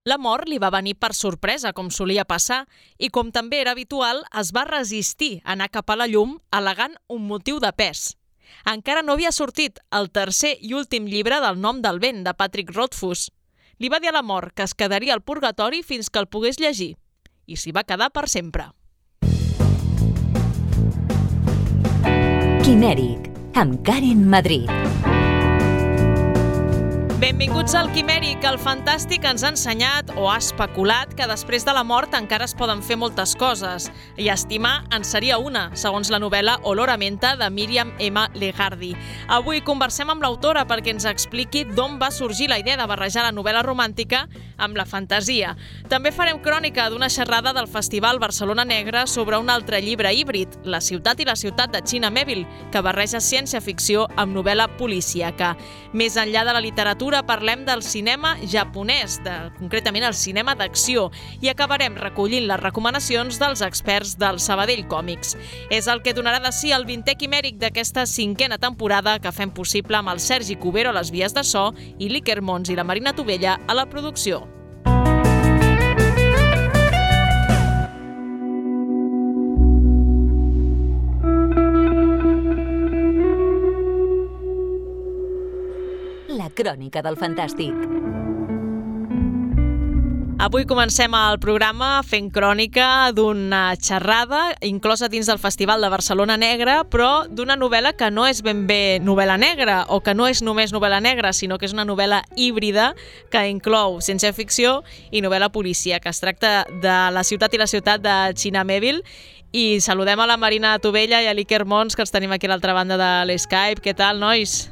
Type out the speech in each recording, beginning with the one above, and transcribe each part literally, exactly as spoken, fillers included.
La mort li va venir per sorpresa, com solia passar, i com també era habitual, es va resistir a anar cap a la llum al·legant un motiu de pes. Encara no havia sortit el tercer i últim llibre del Nom del vent, de Patrick Rothfuss. Li va dir a la mort que es quedaria al purgatori fins que el pogués llegir. I s'hi va quedar per sempre. Quimèric, amb Karen Madrid. Benvinguts al Quimèric. El fantàstic ens ha ensenyat o ha especulat que després de la mort encara es poden fer moltes coses. I estimar en seria una, segons la novel·la Olor a menta de Miriam M. Legardi. Avui conversem amb l'autora perquè ens expliqui d'on va sorgir la idea de barrejar la novel·la romàntica amb la fantasia. També farem crònica d'una xerrada del Festival Barcelona Negra sobre un altre llibre híbrid, La ciutat i la ciutat de China Miéville, que barreja ciència-ficció amb novel·la policíaca. Més enllà de la literatura, parlem del cinema japonès, de, concretament el cinema d'acció, i acabarem recollint les recomanacions dels experts del Sabadell Còmics. És el que donarà de si el vintè Quimèric d'aquesta cinquena temporada que fem possible amb el Sergi Cubero a les vies de so i l'Iker Mons i la Marina Tovella a la producció. La crònica del fantàstic. Avui comencem el programa fent crònica d'una xerrada inclosa dins del Festival de Barcelona Negra, però d'una novel·la que no és ben bé novel·la negra o que no és només novel·la negra, sinó que és una novel·la híbrida que inclou ciència-ficció i novel·la policia, que es tracta de La ciutat i la ciutat de China Miéville. I saludem a la Marina Tovella i a l'Iker Mons, que els tenim aquí a l'altra banda de l'Skype. Què tal, nois?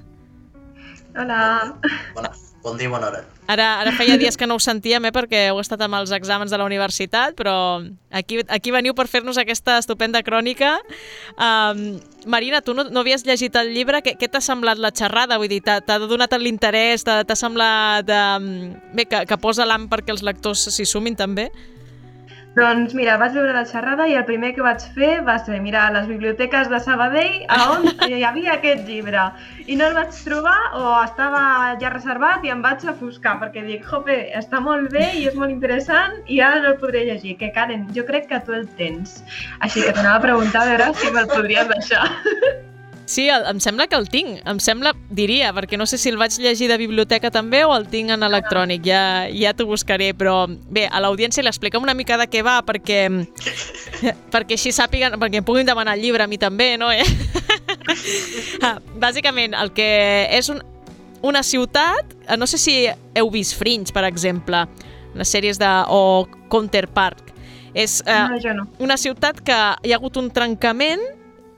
Hola. Bona, bon dia i bona hora. Ara, ara feia dies que no us sentíem, eh, perquè heu estat amb els exàmens de la universitat, però aquí, aquí veniu per fer-nos aquesta estupenda crònica. Um, Marina, tu no, no havies llegit el llibre. Què, què t'ha semblat la xerrada? Vull dir, t'ha, t'ha donat l'interès? T'ha, t'ha semblat um, bé, que, que posa l'am perquè els lectors s'hi sumin també? Doncs mira, vaig veure la xerrada i el primer que vaig fer va ser mirar a les biblioteques de Sabadell a on hi havia aquest llibre. I no el vaig trobar o estava ja reservat i em vaig ofuscar perquè dic, jope, està molt bé i és molt interessant i ara no el podré llegir. Que Karen, jo crec que tu el tens. Així que t'anava a preguntar a veure si me'l podries deixar. Sí, em sembla que el tinc, em sembla, diria, perquè no sé si el vaig llegir de biblioteca també o el tinc en electrònic, ja, ja t'ho buscaré, però bé, a l'audiència li expliquem una mica de què va, perquè, perquè així sàpiguen, perquè em puguin demanar el llibre a mi també, no? Eh? Bàsicament, el que és un, una ciutat, no sé si heu vist Fringe, per exemple, les sèries de, o Counterpart, és eh, no, jo no. Una ciutat que hi ha hagut un trencament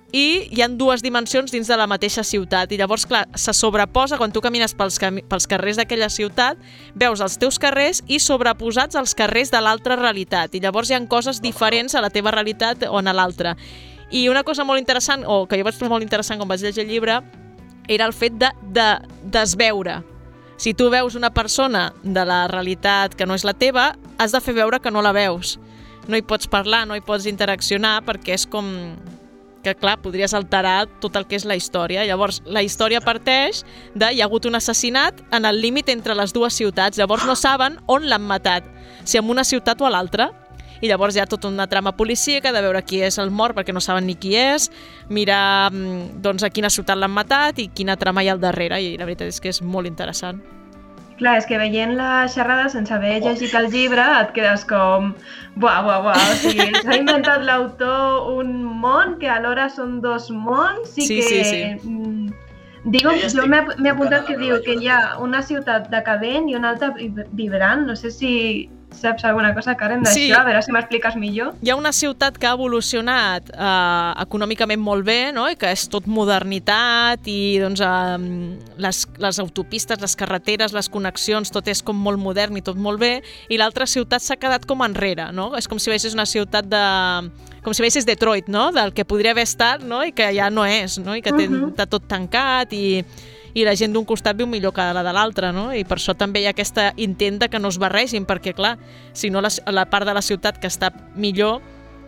i hi ha dues dimensions dins de la mateixa ciutat i llavors, clar, se sobreposa quan tu camines pels, cami pels carrers d'aquella ciutat, veus els teus carrers i sobreposats als carrers de l'altra realitat i llavors hi ha coses diferents a la teva realitat o a l'altra. I una cosa molt interessant, o que jo vaig trobar molt interessant quan vaig llegir el llibre, era el fet de, de desveure. Si tu veus una persona de la realitat que no és la teva, has de fer veure que no la veus. No hi pots parlar, no hi pots interaccionar perquè és com que, clar, podries alterar tot el que és la història. Llavors, la història parteix de hi ha hagut un assassinat en el límit entre les dues ciutats. Llavors no saben on l'han matat, si en una ciutat o a l'altra. I llavors hi ha tota una trama policíaca de veure qui és el mort perquè no saben ni qui és, mirar doncs, a quina ciutat l'han matat i quina trama hi ha al darrere. I la veritat és que és molt interessant. Clar, és que veient la xerrada sense haver llegit el llibre et quedes com buah, buah, buah, o sigui, s'ha inventat l'autor un món que alhora són dos mons i sí, que... Sí, sí. Mm, digo, jo jo m'he apuntat que diu que hi ha una ciutat decadent i una altra vibrant, no sé si saps alguna cosa, Karen, d'això? Sí. A veure si m'expliques millor. Hi ha una ciutat que ha evolucionat eh, econòmicament molt bé, no? I que és tot modernitat i doncs, eh, les, les autopistes, les carreteres, les connexions, tot és com molt modern i tot molt bé, i l'altra ciutat s'ha quedat com enrere, no? És com si veiessis una ciutat de... com si veiessis Detroit, no? Del que podria haver estat, no? I que ja no és, no? I que té, uh-huh. està tot tancat i... i la gent d'un costat viu millor que la de l'altre, no? I per això també hi ha aquesta intent de que no es barregin, perquè, clar, si no la, la part de la ciutat que està millor,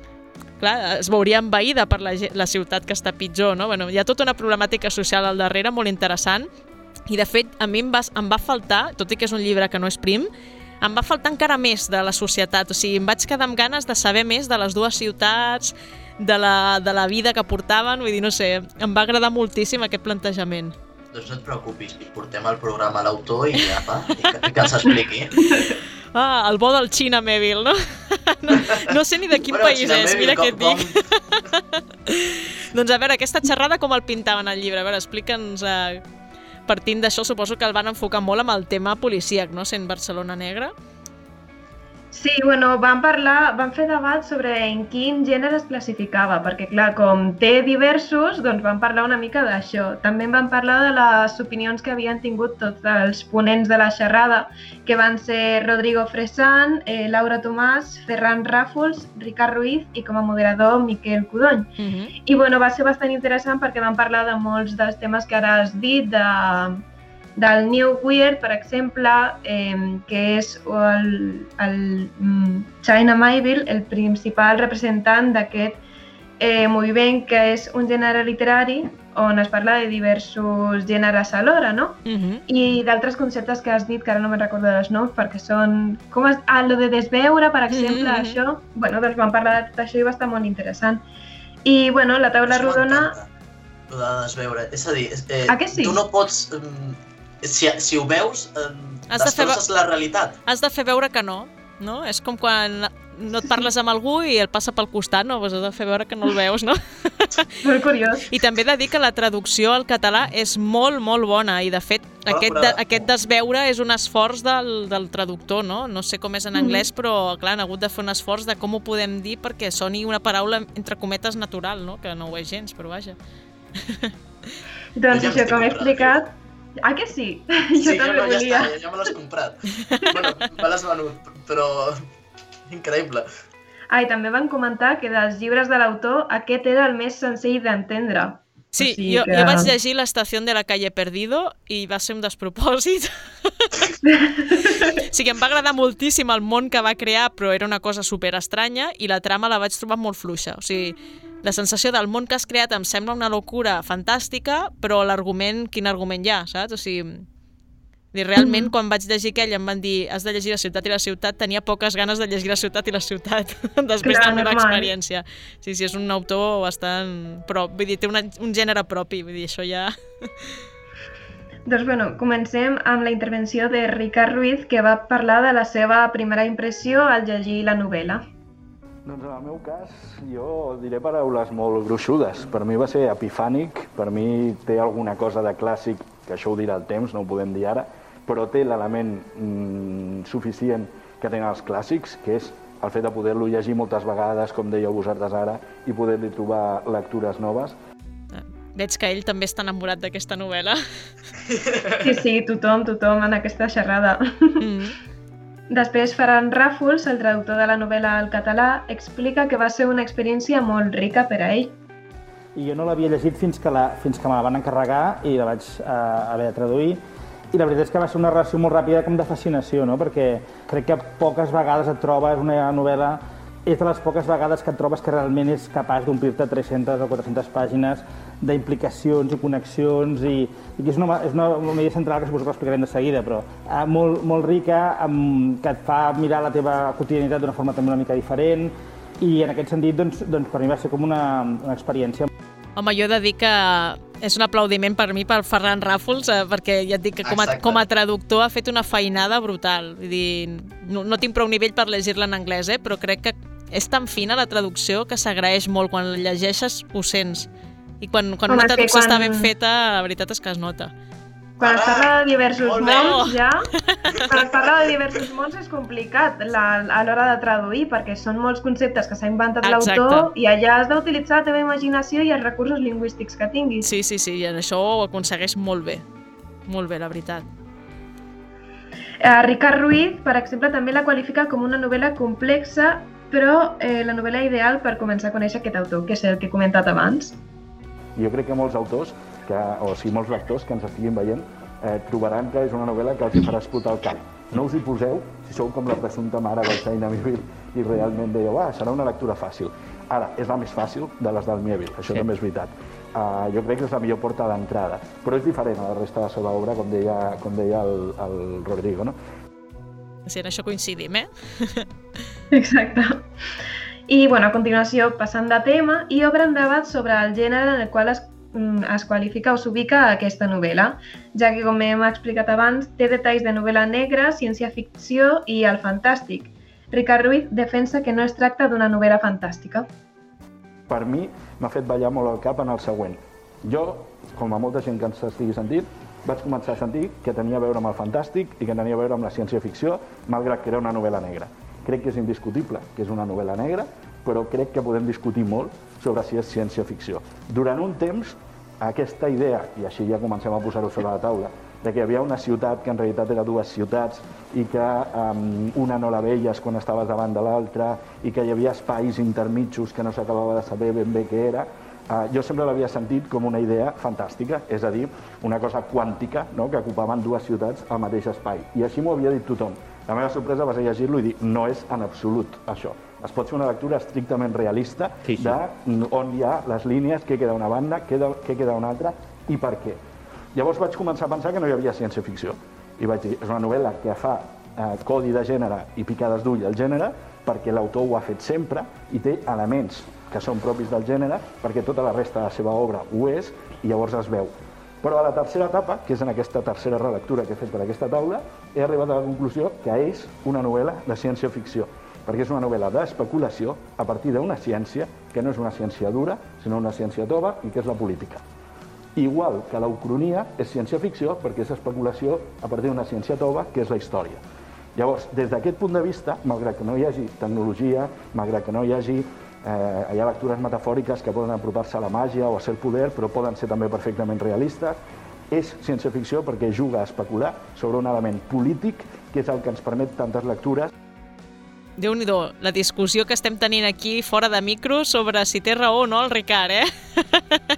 clar, es veuria envaïda per la, la ciutat que està pitjor, no? Bueno, hi ha tota una problemàtica social al darrere molt interessant i, de fet, a mi em va, em va faltar, tot i que és un llibre que no és prim, em va faltar encara més de la societat, o sigui, em vaig quedar amb ganes de saber més de les dues ciutats, de la, de la vida que portaven, vull dir, no sé, em va agradar moltíssim aquest plantejament. Doncs no et preocupis, portem el programa a l'autor i ja va, i que, i que els expliqui. Ah, el bo del Xina Mèbil, no? no? No sé ni de quin bueno, país és, mira com, què et dic. Doncs a veure, aquesta xerrada com el pintaven al llibre? A veure, explica'ns, eh, partint d'això, suposo que el van enfocar molt amb el tema policíac, no? Sent Barcelona Negra. Sí, bueno, van parlar, van fer debat sobre en quin gènere es classificava, perquè clar, com té diversos, doncs van parlar una mica d'això. També van parlar de les opinions que havien tingut tots els ponents de la xerrada, que van ser Rodrigo Fresán, eh, Laura Tomàs, Ferran Ràfols, Ricard Ruiz i com a moderador Miquel Codony. Uh-huh. I bueno, va ser bastant interessant perquè van parlar de molts dels temes que ara has dit, de... del New Weird, per exemple, eh, que és el, el China Mèbil, el principal representant d'aquest eh, moviment, que és un gènere literari on es parla de diversos gèneres alhora, no? Uh-huh. I d'altres conceptes que has dit, que ara no me'n recordo dels noms, perquè són... Com es... Ah, lo de desveure, per exemple, uh-huh. això. Bueno, doncs van parlar de tot això i va estar molt interessant. I, bueno, la taula això rodona... Lo de desveure, és a dir, eh, ah, que sí? tu no pots... Eh, Si, si ho veus, eh, destrosses de la realitat. Has de fer veure que no, no? És com quan no et parles amb algú i el passa pel costat, no? Pues has de fer veure que no el veus, no? Molt curiós. I també he de dir que la traducció al català és molt, molt bona i, de fet, Ah, aquest, però... de, aquest desveure és un esforç del, del traductor, no? No sé com és en anglès, però, clar, han hagut de fer un esforç de com ho podem dir perquè soni una paraula, entre cometes, natural, no? Que no ho és gens, però vaja. Doncs això, com he explicat... Ah, que sí? Jo sí, també jo no, ja volia. està, ja me l'has comprat. Bueno, me l'has venut, però... Increïble. Ah, i també van comentar que dels llibres de l'autor aquest era el més senzill d'entendre. Sí, o sigui jo, que... jo vaig llegir l'Estació de la Calle Perdido i va ser un despropòsit. O sigui, em va agradar moltíssim el món que va crear, però era una cosa super estranya i la trama la vaig trobar molt fluixa. O sigui, la sensació del món que has creat em sembla una locura fantàstica, però l'argument, quin argument hi ha, saps? O sigui, realment, quan vaig llegir aquell em van dir has de llegir La ciutat i la ciutat, tenia poques ganes de llegir La ciutat i la ciutat després Clar, de la meva normal. experiència. Sí, sí, és un autor bastant... Però, vull dir, té una, un gènere propi, vull dir, això ja... Doncs bueno, comencem amb la intervenció de Ricard Ruiz, que va parlar de la seva primera impressió al llegir la novel·la. Doncs en el meu cas, jo diré paraules molt gruixudes. Per mi va ser epifànic, per mi té alguna cosa de clàssic, que això ho dirà el temps, no ho podem dir ara, però té l'element mm, suficient que tenen els clàssics, que és el fet de poder-lo llegir moltes vegades, com dèieu vosaltres ara, i poder-li trobar lectures noves. Veig que ell també està enamorat d'aquesta novel·la. Sí, sí, tothom, tothom en aquesta xerrada. Mm. Després, Ferran Ràfols, el traductor de la novel·la al català, explica que va ser una experiència molt rica per a ell. I jo no l'havia llegit fins que, la, fins que me la van encarregar i la vaig eh, haver de traduir. I la veritat és que va ser una relació molt ràpida com de fascinació, no? Perquè crec que poques vegades et trobes una novel·la, és de les poques vegades que et trobes que realment és capaç d'omplir-te tres-centes o quatre-centes pàgines d'implicacions i connexions i, i que és una, és una, una idea central que suposo que l'explicarem de seguida, però eh, molt, molt rica, amb, que et fa mirar la teva quotidianitat d'una forma també una mica diferent i en aquest sentit doncs, doncs per mi va ser com una, una experiència. Home, jo he de dir que és un aplaudiment per mi per Ferran Ràfols, eh, perquè ja et dic que com a, com a traductor ha fet una feinada brutal. Vull dir, no, no tinc prou nivell per llegir-la en anglès, eh, però crec que és tan fina la traducció que s'agraeix molt. Quan la llegeixes ho sents. I quan, quan Home, una traducció quan... està ben feta, la veritat és que es nota. Quan es parla de diversos Molt mons, ja, quan es parla de diversos mons és complicat la, a l'hora de traduir, perquè són molts conceptes que s'ha inventat l'autor i allà has d'utilitzar la teva imaginació i els recursos lingüístics que tinguis. Sí, sí, sí, i en això ho aconsegueix molt bé. Molt bé, la veritat. Eh, Ricard Ruiz, per exemple, també la qualifica com una novel·la complexa, però eh, la novel·la ideal per començar a conèixer aquest autor, que és el que he comentat abans. Jo crec que molts autors, que, o sigui, molts lectors que ens estiguin veient, eh, trobaran que és una novel·la que els farà explotar el cap. No us hi poseu si sou com la presumpta mare del China Mèbil i realment dèieu, ah, serà una lectura fàcil. Ara, és la més fàcil de les del Mèbil, això sí. També és veritat. Uh, jo crec que és la millor porta d'entrada, però és diferent a la resta de la seva obra, com deia, com deia el, el Rodrigo, no? Sí, en això coincidim, eh? Exacte. I, bueno, a continuació, passant de tema, i obren debat sobre el gènere en el qual es, es qualifica o s'ubica aquesta novel·la, ja que, com hem explicat abans, té detalls de novel·la negra, ciència-ficció i el fantàstic. Ricard Ruiz defensa que no es tracta d'una novel·la fantàstica. Per mi, m'ha fet ballar molt el cap en el següent. Jo, com a molta gent que ens estigui sentint, vaig començar a sentir que tenia a veure amb el fantàstic i que tenia a veure amb la ciència-ficció, malgrat que era una novel·la negra. Crec que és indiscutible que és una novel·la negra, però crec que podem discutir molt sobre si és ciència-ficció. Durant un temps, aquesta idea, i així ja comencem a posar-ho sobre la taula, de que hi havia una ciutat que en realitat era dues ciutats i que um, una no la veies quan estaves davant de l'altra i que hi havia espais intermitjos que no s'acabava de saber ben bé què era, uh, jo sempre l'havia sentit com una idea fantàstica, és a dir, una cosa quàntica, no?, que ocupaven dues ciutats al mateix espai. I així m'ho havia dit tothom. La meva sorpresa va ser llegir-lo i dir, no és en absolut això. Es pot fer una lectura estrictament realista sí, sí. d'on hi ha les línies, què queda una banda, què queda una altra i per què. Llavors vaig començar a pensar que no hi havia ciència-ficció. I vaig dir, és una novel·la que fa eh, codi de gènere i picades d'ull al gènere perquè l'autor ho ha fet sempre i té elements que són propis del gènere perquè tota la resta de la seva obra ho és i llavors es veu. Però a la tercera etapa, que és en aquesta tercera relectura que he fet per aquesta taula, he arribat a la conclusió que és una novel·la de ciència-ficció, perquè és una novel·la d'especulació a partir d'una ciència que no és una ciència dura, sinó una ciència tova i que és la política. Igual que l'ucronia és ciència-ficció perquè és especulació a partir d'una ciència tova que és la història. Llavors, des d'aquest punt de vista, malgrat que no hi hagi tecnologia, malgrat que no hi hagi Eh, hi ha lectures metafòriques que poden apropar-se a la màgia o a ser el poder, però poden ser també perfectament realistes. És ciència-ficció perquè juga a especular sobre un element polític que és el que ens permet tantes lectures. Déu-n'hi-do, la discussió que estem tenint aquí fora de micro sobre si té raó o no el Ricard, eh?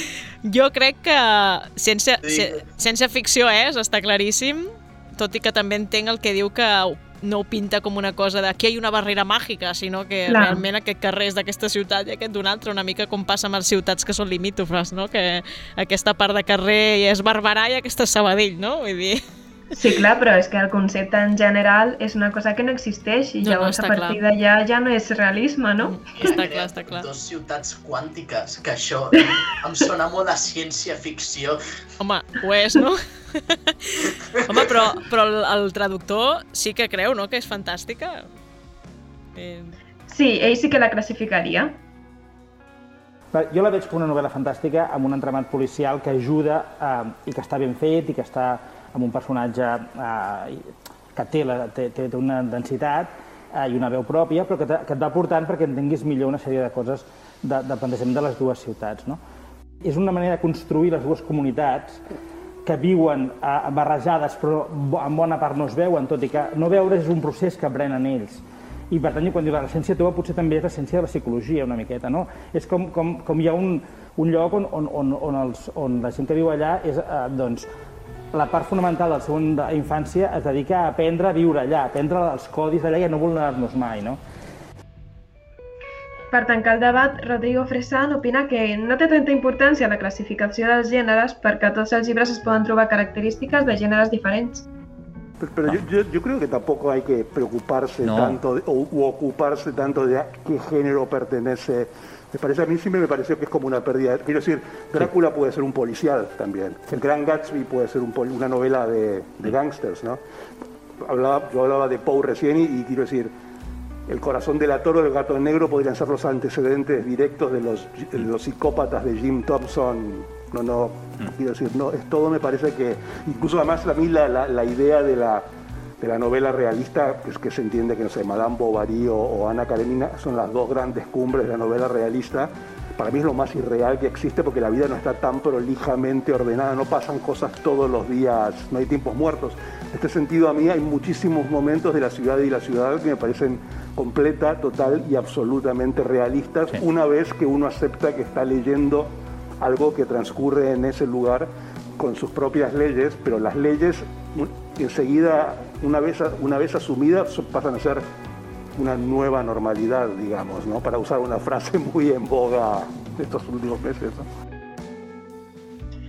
Jo crec que ciència, sí. ciència-ficció és, està claríssim, tot i que també entenc el que diu que no ho pinta com una cosa de aquí hi ha una barrera màgica, sinó que Clar. realment aquest carrer és d'aquesta ciutat i aquest d'una altra, una mica com passa amb les ciutats que són limítrofes, no? Que aquesta part de carrer és Barberà i aquesta és Sabadell, no? Vull dir... Sí, clar, però és que el concepte en general és una cosa que no existeix i no, llavors no, a partir d'allà ja no és realisme, no? Està clar, està clar. Dos ciutats quàntiques, que això em sona molt a ciència-ficció. Home, ho és, no? Home, però, però el, el traductor sí que creu, no?, que és fantàstica. Eh... Sí, ell sí que la classificaria. Jo la veig com una novel·la fantàstica amb un entramat policial que ajuda eh, i que està ben fet i que està amb un personatge eh, que té, la, té, té una densitat eh, i una veu pròpia, però que, te, que et va portant perquè entenguis millor una sèrie de coses de, de plantejament de les dues ciutats, no? És una manera de construir les dues comunitats que viuen eh, barrejades però en bona part no es veuen, tot i que no veure és un procés que aprenen ells. I per tant, quan diu la ciència teva potser també és l'essència de la psicologia una miqueta, no? És com, com, com hi ha un, un lloc on, on, on, on, els, on la gent que viu allà és, eh, doncs, la part fonamental de la seva infància es dedica a aprendre a viure allà, a aprendre els codis d'allà i a no vulnerar-nos mai, no? Per tancar el debat, Rodrigo Fresán opina que no té tanta importància la classificació dels gèneres perquè a tots els llibres es poden trobar característiques de gèneres diferents. Pero, pero yo, yo, yo creo que tampoco hay que preocuparse no. tanto de, o u ocuparse tanto de a qué género pertenece. Me parece, a mí siempre me pareció que es como una pérdida. Quiero decir, Drácula sí. puede ser un policial también. El Gran Gatsby puede ser un, una novela de, de gángsters, ¿no? Hablaba, yo hablaba de Poe recién y, y quiero decir, El corazón del toro, El gato negro podrían ser los antecedentes directos de los, de los psicópatas de Jim Thompson. No, no, mm. quiero decir, no, es todo, me parece que, incluso además a mí la, la, la idea de la, de la novela realista, que es que se entiende que, no sé, Madame Bovary o, o Ana Karenina son las dos grandes cumbres de la novela realista, para mí es lo más irreal que existe porque la vida no está tan prolijamente ordenada, no pasan cosas todos los días, no hay tiempos muertos. En este sentido, a mí hay muchísimos momentos de la ciudad y la ciudad que me parecen completa, total y absolutamente realistas, sí. una vez que uno acepta que está leyendo algo que transcurre en ese lugar con sus propias leyes, pero las leyes enseguida, una vez, una vez asumidas, pasan a ser una nueva normalidad, digamos, ¿no? Para usar una frase muy en boga de estos últimos meses, ¿no?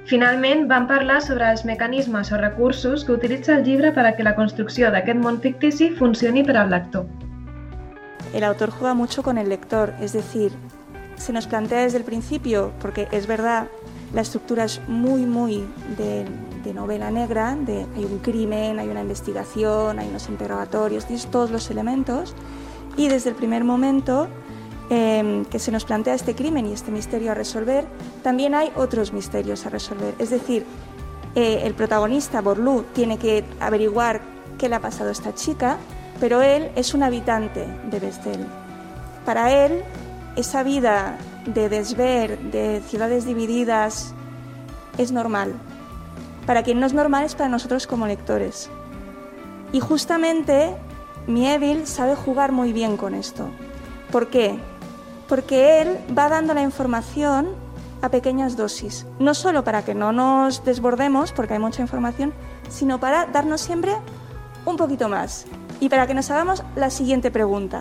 Finalment, van parlar sobre els mecanismes o recursos que utilitza el llibre per a que la construcció d'aquest món fictici funcioni per al lector. El autor juega mucho con el lector, es decir, se nos plantea desde el principio, porque es verdad, la estructura es muy, muy de, de novela negra, de, hay un crimen, hay una investigación, hay unos interrogatorios, tienes todos los elementos, y desde el primer momento eh, que se nos plantea este crimen y este misterio a resolver, también hay otros misterios a resolver. Es decir, eh, el protagonista, Borloo, tiene que averiguar qué le ha pasado a esta chica, pero él es un habitante de Bestel. Para él, esa vida de desver, de ciudades divididas, es normal. Para quien no es normal es para nosotros como lectores. Y justamente Mieville sabe jugar muy bien con esto. ¿Por qué? Porque él va dando la información a pequeñas dosis. No solo para que no nos desbordemos, porque hay mucha información, sino para darnos siempre un poquito más. Y para que nos hagamos la siguiente pregunta.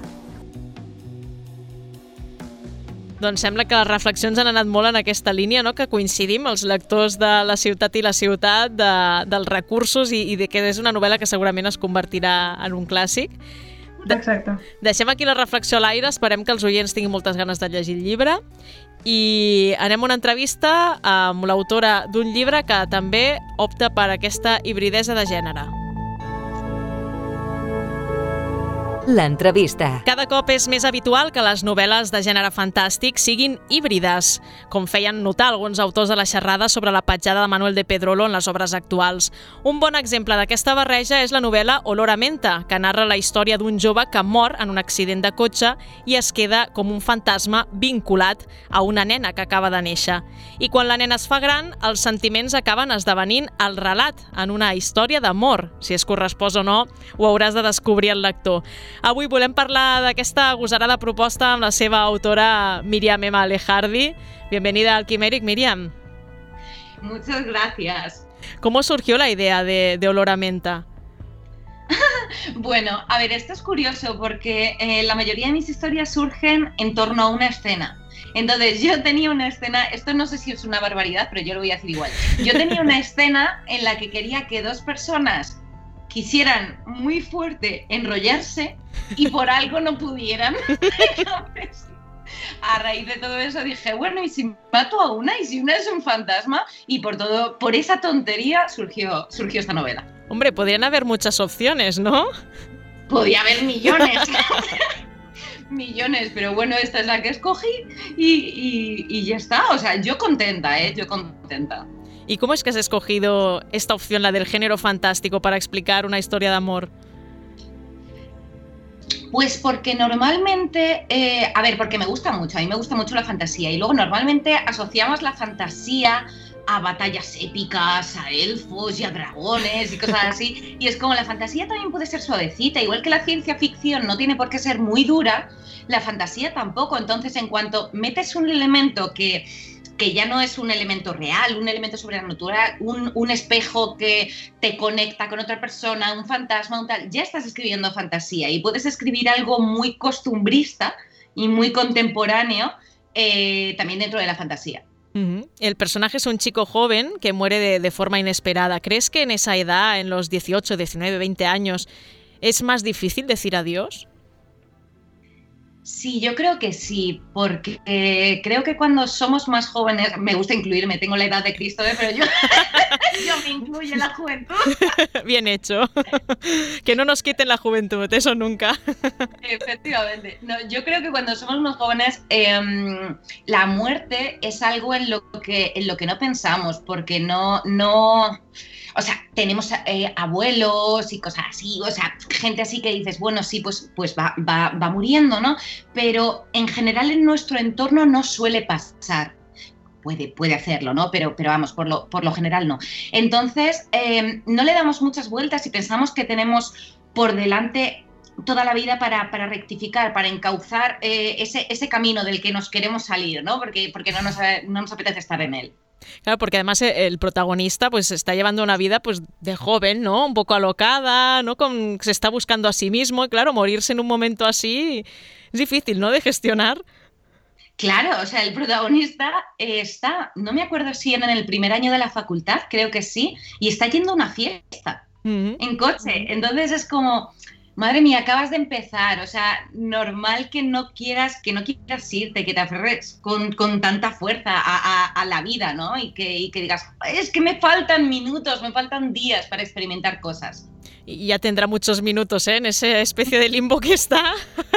Doncs sembla que les reflexions han anat molt en aquesta línia, no? Que coincidim, els lectors de La ciutat i la ciutat, de, dels recursos i, i de que és una novel·la que segurament es convertirà en un clàssic. De, Exacte. Deixem aquí la reflexió a l'aire, esperem que els oients tinguin moltes ganes de llegir el llibre i anem a una entrevista amb l'autora d'un llibre que també opta per aquesta hibridesa de gènere. L'entrevista. Cada cop és més habitual que les novel·les de gènere fantàstic siguin híbrides, com feien notar alguns autors de la xerrada sobre la petjada de Manuel de Pedrolo en les obres actuals. Un bon exemple d'aquesta barreja és la novel·la Olor a menta, que narra la història d'un jove que mor en un accident de cotxe i es queda com un fantasma vinculat a una nena que acaba de néixer. I quan la nena es fa gran, els sentiments acaben esdevenint el relat en una història d'amor. Si es correspòs o no, ho hauràs de descobrir el lector. Avui volem parlar d'aquesta agosarada proposta amb la seva autora Miriam Emma Lejardi. Bienvenida al Quiméric, Miriam. Muchas gracias. ¿Cómo surgió la idea de, de Olor a menta? Bueno, a ver, esto es curioso porque eh, la mayoría de mis historias surgen en torno a una escena. Entonces, yo tenía una escena, esto no sé si es una barbaridad, pero yo lo voy a decir igual. Yo tenía una escena en la que quería que dos personas quisieran muy fuerte enrollarse y por algo no pudieran. Entonces, a raíz de todo eso dije, bueno, ¿y si mato a una? ¿Y si una es un fantasma? Y por todo, por esa tontería surgió, surgió esta novela. Hombre, podrían haber muchas opciones, ¿no? Podía haber millones. Millones, pero bueno, esta es la que escogí y, y, y ya está. O sea, yo contenta, ¿eh? Yo contenta. ¿Y cómo es que has escogido esta opción, la del género fantástico, para explicar una historia de amor? Pues porque normalmente, eh, a ver, porque me gusta mucho, a mí me gusta mucho la fantasía y luego normalmente asociamos la fantasía a batallas épicas, a elfos y a dragones y cosas así, y es como la fantasía también puede ser suavecita, igual que la ciencia ficción no tiene por qué ser muy dura, la fantasía tampoco. Entonces, en cuanto metes un elemento que que ya no es un elemento real, un elemento sobrenatural, un, un espejo que te conecta con otra persona, un fantasma, un tal, ya estás escribiendo fantasía y puedes escribir algo muy costumbrista y muy contemporáneo eh, también dentro de la fantasía. Uh-huh. El personaje es un chico joven que muere de, de forma inesperada. ¿Crees que en esa edad, en los dieciocho, diecinueve, veinte años, es más difícil decir adiós? Sí, yo creo que sí, porque eh, creo que cuando somos más jóvenes, me gusta incluirme, tengo la edad de Cristo, ¿eh? Pero yo, yo me incluyo en la juventud. Bien hecho. Que no nos quiten la juventud, eso nunca. Efectivamente. No, yo creo que cuando somos más jóvenes, eh, la muerte es algo en lo que, en lo que no pensamos, porque no... no O sea, tenemos eh, abuelos y cosas así, o sea, gente así que dices, bueno, sí, pues, pues va, va, va muriendo, ¿no? Pero en general en nuestro entorno no suele pasar. Puede, puede hacerlo, ¿no? Pero, pero vamos, por lo, por lo general no. Entonces, eh, no le damos muchas vueltas y pensamos que tenemos por delante toda la vida para, para rectificar, para encauzar eh, ese, ese camino del que nos queremos salir, ¿no? Porque, porque no, nos, no nos apetece estar en él. Claro, porque además el protagonista pues está llevando una vida pues de joven, ¿no? Un poco alocada, ¿no? Con, se está buscando a sí mismo y claro, morirse en un momento así es difícil, ¿no? De gestionar. Claro, o sea, el protagonista eh, está, no me acuerdo si era en el primer año de la facultad, creo que sí, y está yendo a una fiesta uh-huh. en coche. Entonces es como, madre mía, acabas de empezar, o sea, normal que no quieras, que no quieras irte, que te aferres con, con tanta fuerza a, a, a la vida, ¿no? Y que, y que digas, es que me faltan minutos, me faltan días para experimentar cosas. Y ya tendrá muchos minutos, ¿eh? En esa especie de limbo que está.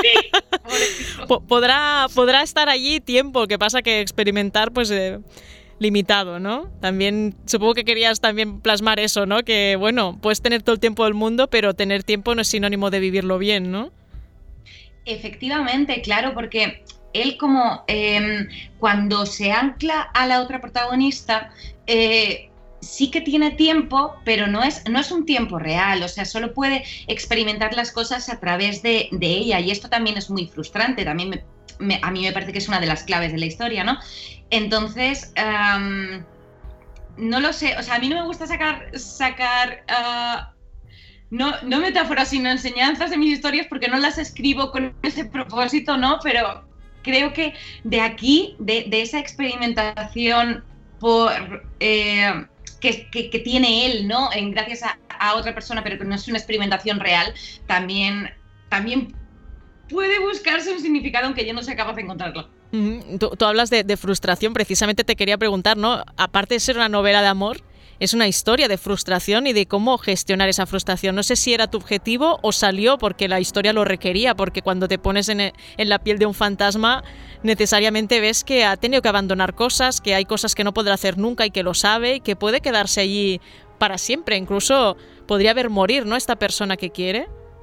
Sí, podrá, podrá estar allí tiempo, que pasa que experimentar, pues, eh, limitado, ¿no? También, supongo que querías también plasmar eso, ¿no? Que, bueno, puedes tener todo el tiempo del mundo, pero tener tiempo no es sinónimo de vivirlo bien, ¿no? Efectivamente, claro, porque él como eh, cuando se ancla a la otra protagonista, eh, sí que tiene tiempo, pero no es, no es un tiempo real, o sea, solo puede experimentar las cosas a través de, de ella, y esto también es muy frustrante, también me, me, a mí me parece que es una de las claves de la historia, ¿no? Entonces, um, no lo sé, o sea, a mí no me gusta sacar, sacar uh, no, no metáforas, sino enseñanzas de mis historias, porque no las escribo con ese propósito, ¿no? Pero creo que de aquí, de, de esa experimentación por... Eh, Que, que, que tiene él, ¿no? En, gracias a, a otra persona, pero que no es una experimentación real, también, también puede buscarse un significado, aunque yo no sea capaz de encontrarlo. Mm-hmm. Tú, tú hablas de, de frustración, precisamente te quería preguntar, ¿no? Aparte de ser una novela de amor, es una historia de frustración y de cómo gestionar esa frustración. No sé si era tu objetivo o salió porque la historia lo requería, porque cuando te pones en, en la piel de un fantasma, necesariamente ves que ha tenido que abandonar cosas, que hay cosas que no podrá hacer nunca y que lo sabe y que puede quedarse allí para siempre. Incluso podría ver morir, ¿no?, esta persona que quiere.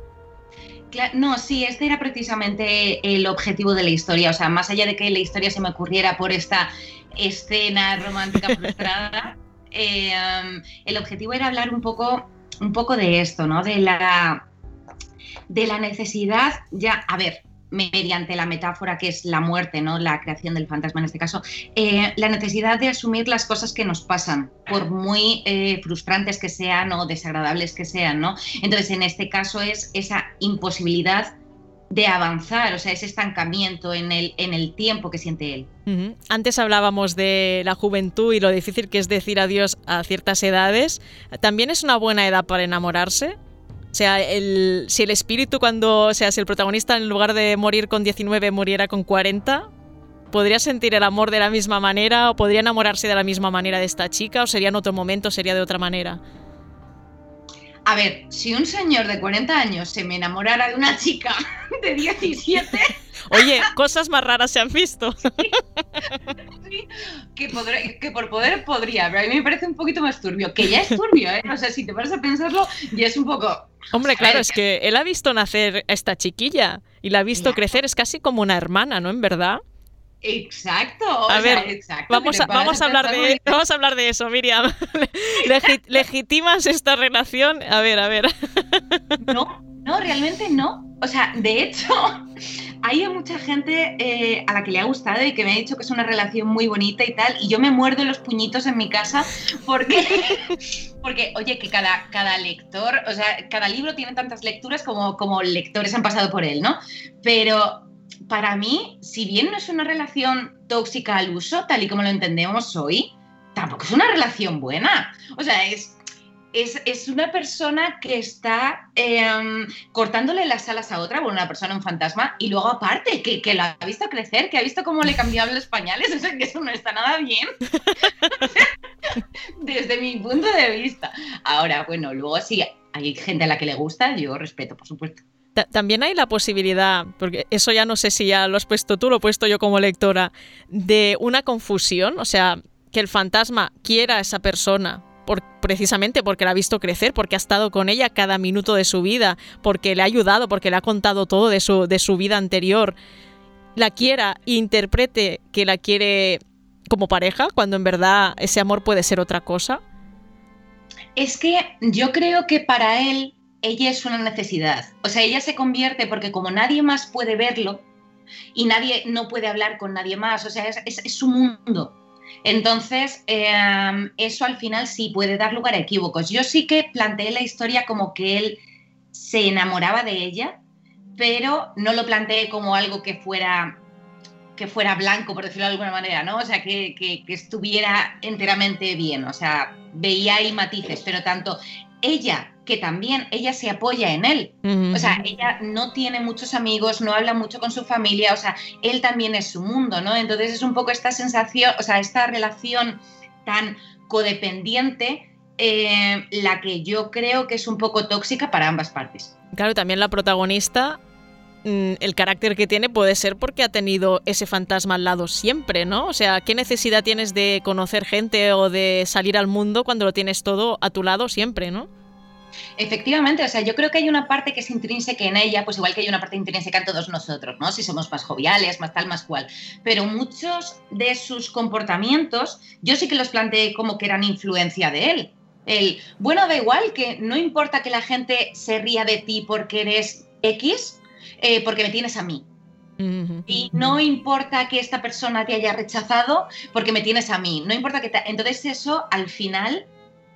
No, sí, este era precisamente el objetivo de la historia. O sea, más allá de que la historia se me ocurriera por esta escena romántica frustrada, eh, um, el objetivo era hablar un poco, un poco de esto, ¿no? De la, de la necesidad, ya, a ver, mediante la metáfora que es la muerte, ¿no? La creación del fantasma en este caso, eh, la necesidad de asumir las cosas que nos pasan, por muy eh, frustrantes que sean o desagradables que sean, ¿no? Entonces, en este caso es esa imposibilidad de avanzar, o sea, ese estancamiento en el, en el tiempo que siente él. Uh-huh. Antes hablábamos de la juventud y lo difícil que es decir adiós a ciertas edades. ¿También es una buena edad para enamorarse? O sea, el, si el espíritu cuando, o sea, si el protagonista en lugar de morir con diecinueve muriera con cuarenta, ¿podría sentir el amor de la misma manera o podría enamorarse de la misma manera de esta chica o sería en otro momento, sería de otra manera? A ver, si un señor de cuarenta años se me enamorara de una chica de diecisiete... Oye, cosas más raras se han visto. Sí, sí, que, podré, que por poder podría, pero a mí me parece un poquito más turbio, que ya es turbio, ¿eh? O sea, si te paras a pensarlo, ya es un poco... Hombre, claro, es que él ha visto nacer a esta chiquilla y la ha visto claro. crecer, es casi como una hermana, ¿no? En verdad. Exacto. A o ver, sea, exacto, vamos, a, vamos, a hablar de, vamos a hablar de eso, Miriam. Legi- ¿Legitimas esta relación? A ver, a ver. No, no, realmente no. O sea, de hecho, hay mucha gente eh, a la que le ha gustado y que me ha dicho que es una relación muy bonita y tal, y yo me muerdo los puñitos en mi casa porque, porque oye, que cada, cada lector, o sea, cada libro tiene tantas lecturas como, como lectores han pasado por él, ¿no? Pero... para mí, si bien no es una relación tóxica al uso, tal y como lo entendemos hoy, tampoco es una relación buena. O sea, es, es, es una persona que está eh, cortándole las alas a otra, bueno, una persona, un fantasma, y luego aparte, que, que la ha visto crecer, que ha visto cómo le cambiaban los pañales, o sea, que eso no está nada bien. Desde mi punto de vista. Ahora, bueno, luego sí, hay gente a la que le gusta, yo respeto, por supuesto. También hay la posibilidad, porque eso ya no sé si ya lo has puesto tú, lo he puesto yo como lectora, de una confusión, o sea, que el fantasma quiera a esa persona por, precisamente porque la ha visto crecer, porque ha estado con ella cada minuto de su vida, porque le ha ayudado, porque le ha contado todo de su, de su vida anterior, la quiera e interprete que la quiere como pareja, cuando en verdad ese amor puede ser otra cosa. Es que yo creo que para él ella es una necesidad. O sea, ella se convierte porque como nadie más puede verlo y nadie no puede hablar con nadie más, o sea, es, es, es su mundo. Entonces, eh, eso al final sí puede dar lugar a equívocos. Yo sí que planteé la historia como que él se enamoraba de ella, pero no lo planteé como algo que fuera que fuera blanco, por decirlo de alguna manera, ¿no? O sea, que, que, que estuviera enteramente bien. O sea, veía ahí matices, pero tanto ella, que también ella se apoya en él. Uh-huh. O sea, ella no tiene muchos amigos, no habla mucho con su familia, o sea, él también es su mundo, ¿no? Entonces es un poco esta sensación, o sea, esta relación tan codependiente, eh, la que yo creo que es un poco tóxica para ambas partes. Claro, también la protagonista, el carácter que tiene puede ser porque ha tenido ese fantasma al lado siempre, ¿no? O sea, ¿qué necesidad tienes de conocer gente o de salir al mundo cuando lo tienes todo a tu lado siempre, ¿no? Efectivamente, o sea, yo creo que hay una parte que es intrínseca en ella, pues igual que hay una parte intrínseca en todos nosotros, ¿no? Si somos más joviales, más tal, más cual. Pero muchos de sus comportamientos, yo sí que los planteé como que eran influencia de él. El, bueno, da igual, que no importa que la gente se ría de ti porque eres X, eh, porque me tienes a mí. Uh-huh. Y no importa que esta persona te haya rechazado porque me tienes a mí. No importa que te... Entonces eso, al final...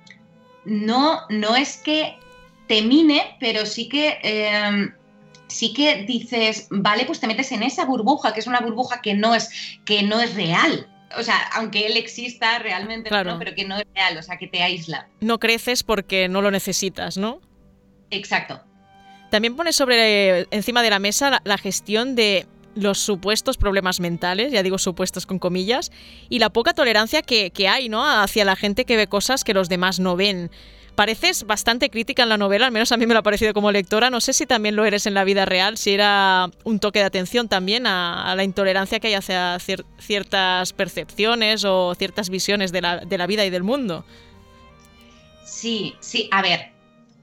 No, no es que te mine, pero sí que, eh, sí que dices, vale, pues te metes en esa burbuja, que es una burbuja que no es, que no es real. O sea, aunque él exista realmente, claro. ¿no? Pero que no es real, o sea, que te aísla. No creces porque no lo necesitas, ¿no? Exacto. También pones sobre encima de la mesa la, la gestión de los supuestos problemas mentales, ya digo supuestos con comillas, y la poca tolerancia que, que hay, ¿no? Hacia la gente que ve cosas que los demás no ven. Pareces bastante crítica en la novela, al menos a mí me lo ha parecido como lectora. No sé si también lo eres en la vida real, si era un toque de atención también a, a la intolerancia que hay hacia cier- ciertas percepciones o ciertas visiones de la, de la vida y del mundo. Sí, sí, a ver...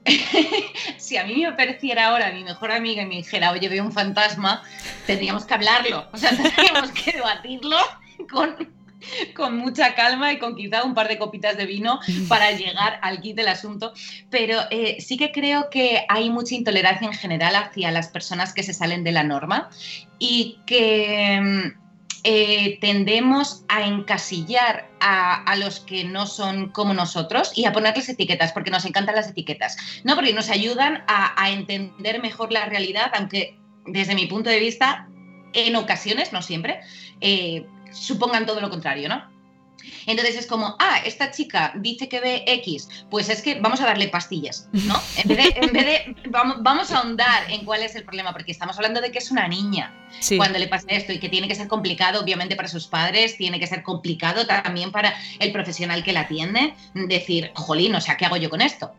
Si a mí me apareciera ahora mi mejor amiga y me dijera, oye, veo un fantasma, tendríamos que hablarlo, o sea, tendríamos que debatirlo con, con mucha calma y con quizá un par de copitas de vino para llegar al quid del asunto, pero eh, sí que creo que hay mucha intolerancia en general hacia las personas que se salen de la norma y que... Eh, tendemos a encasillar a, a los que no son como nosotros y a ponerles etiquetas, porque nos encantan las etiquetas, ¿no? Porque nos ayudan a, a entender mejor la realidad, aunque desde mi punto de vista, en ocasiones, no siempre, eh, supongan todo lo contrario, ¿no? Entonces es como, ah, esta chica dice que ve X, pues es que vamos a darle pastillas, ¿no? En vez de, en vez de vamos, vamos a ahondar en cuál es el problema, porque estamos hablando de que es una niña sí. cuando le pasa esto y que tiene que ser complicado, obviamente, para sus padres, tiene que ser complicado también para el profesional que la atiende, decir, jolín, o sea, ¿qué hago yo con esto?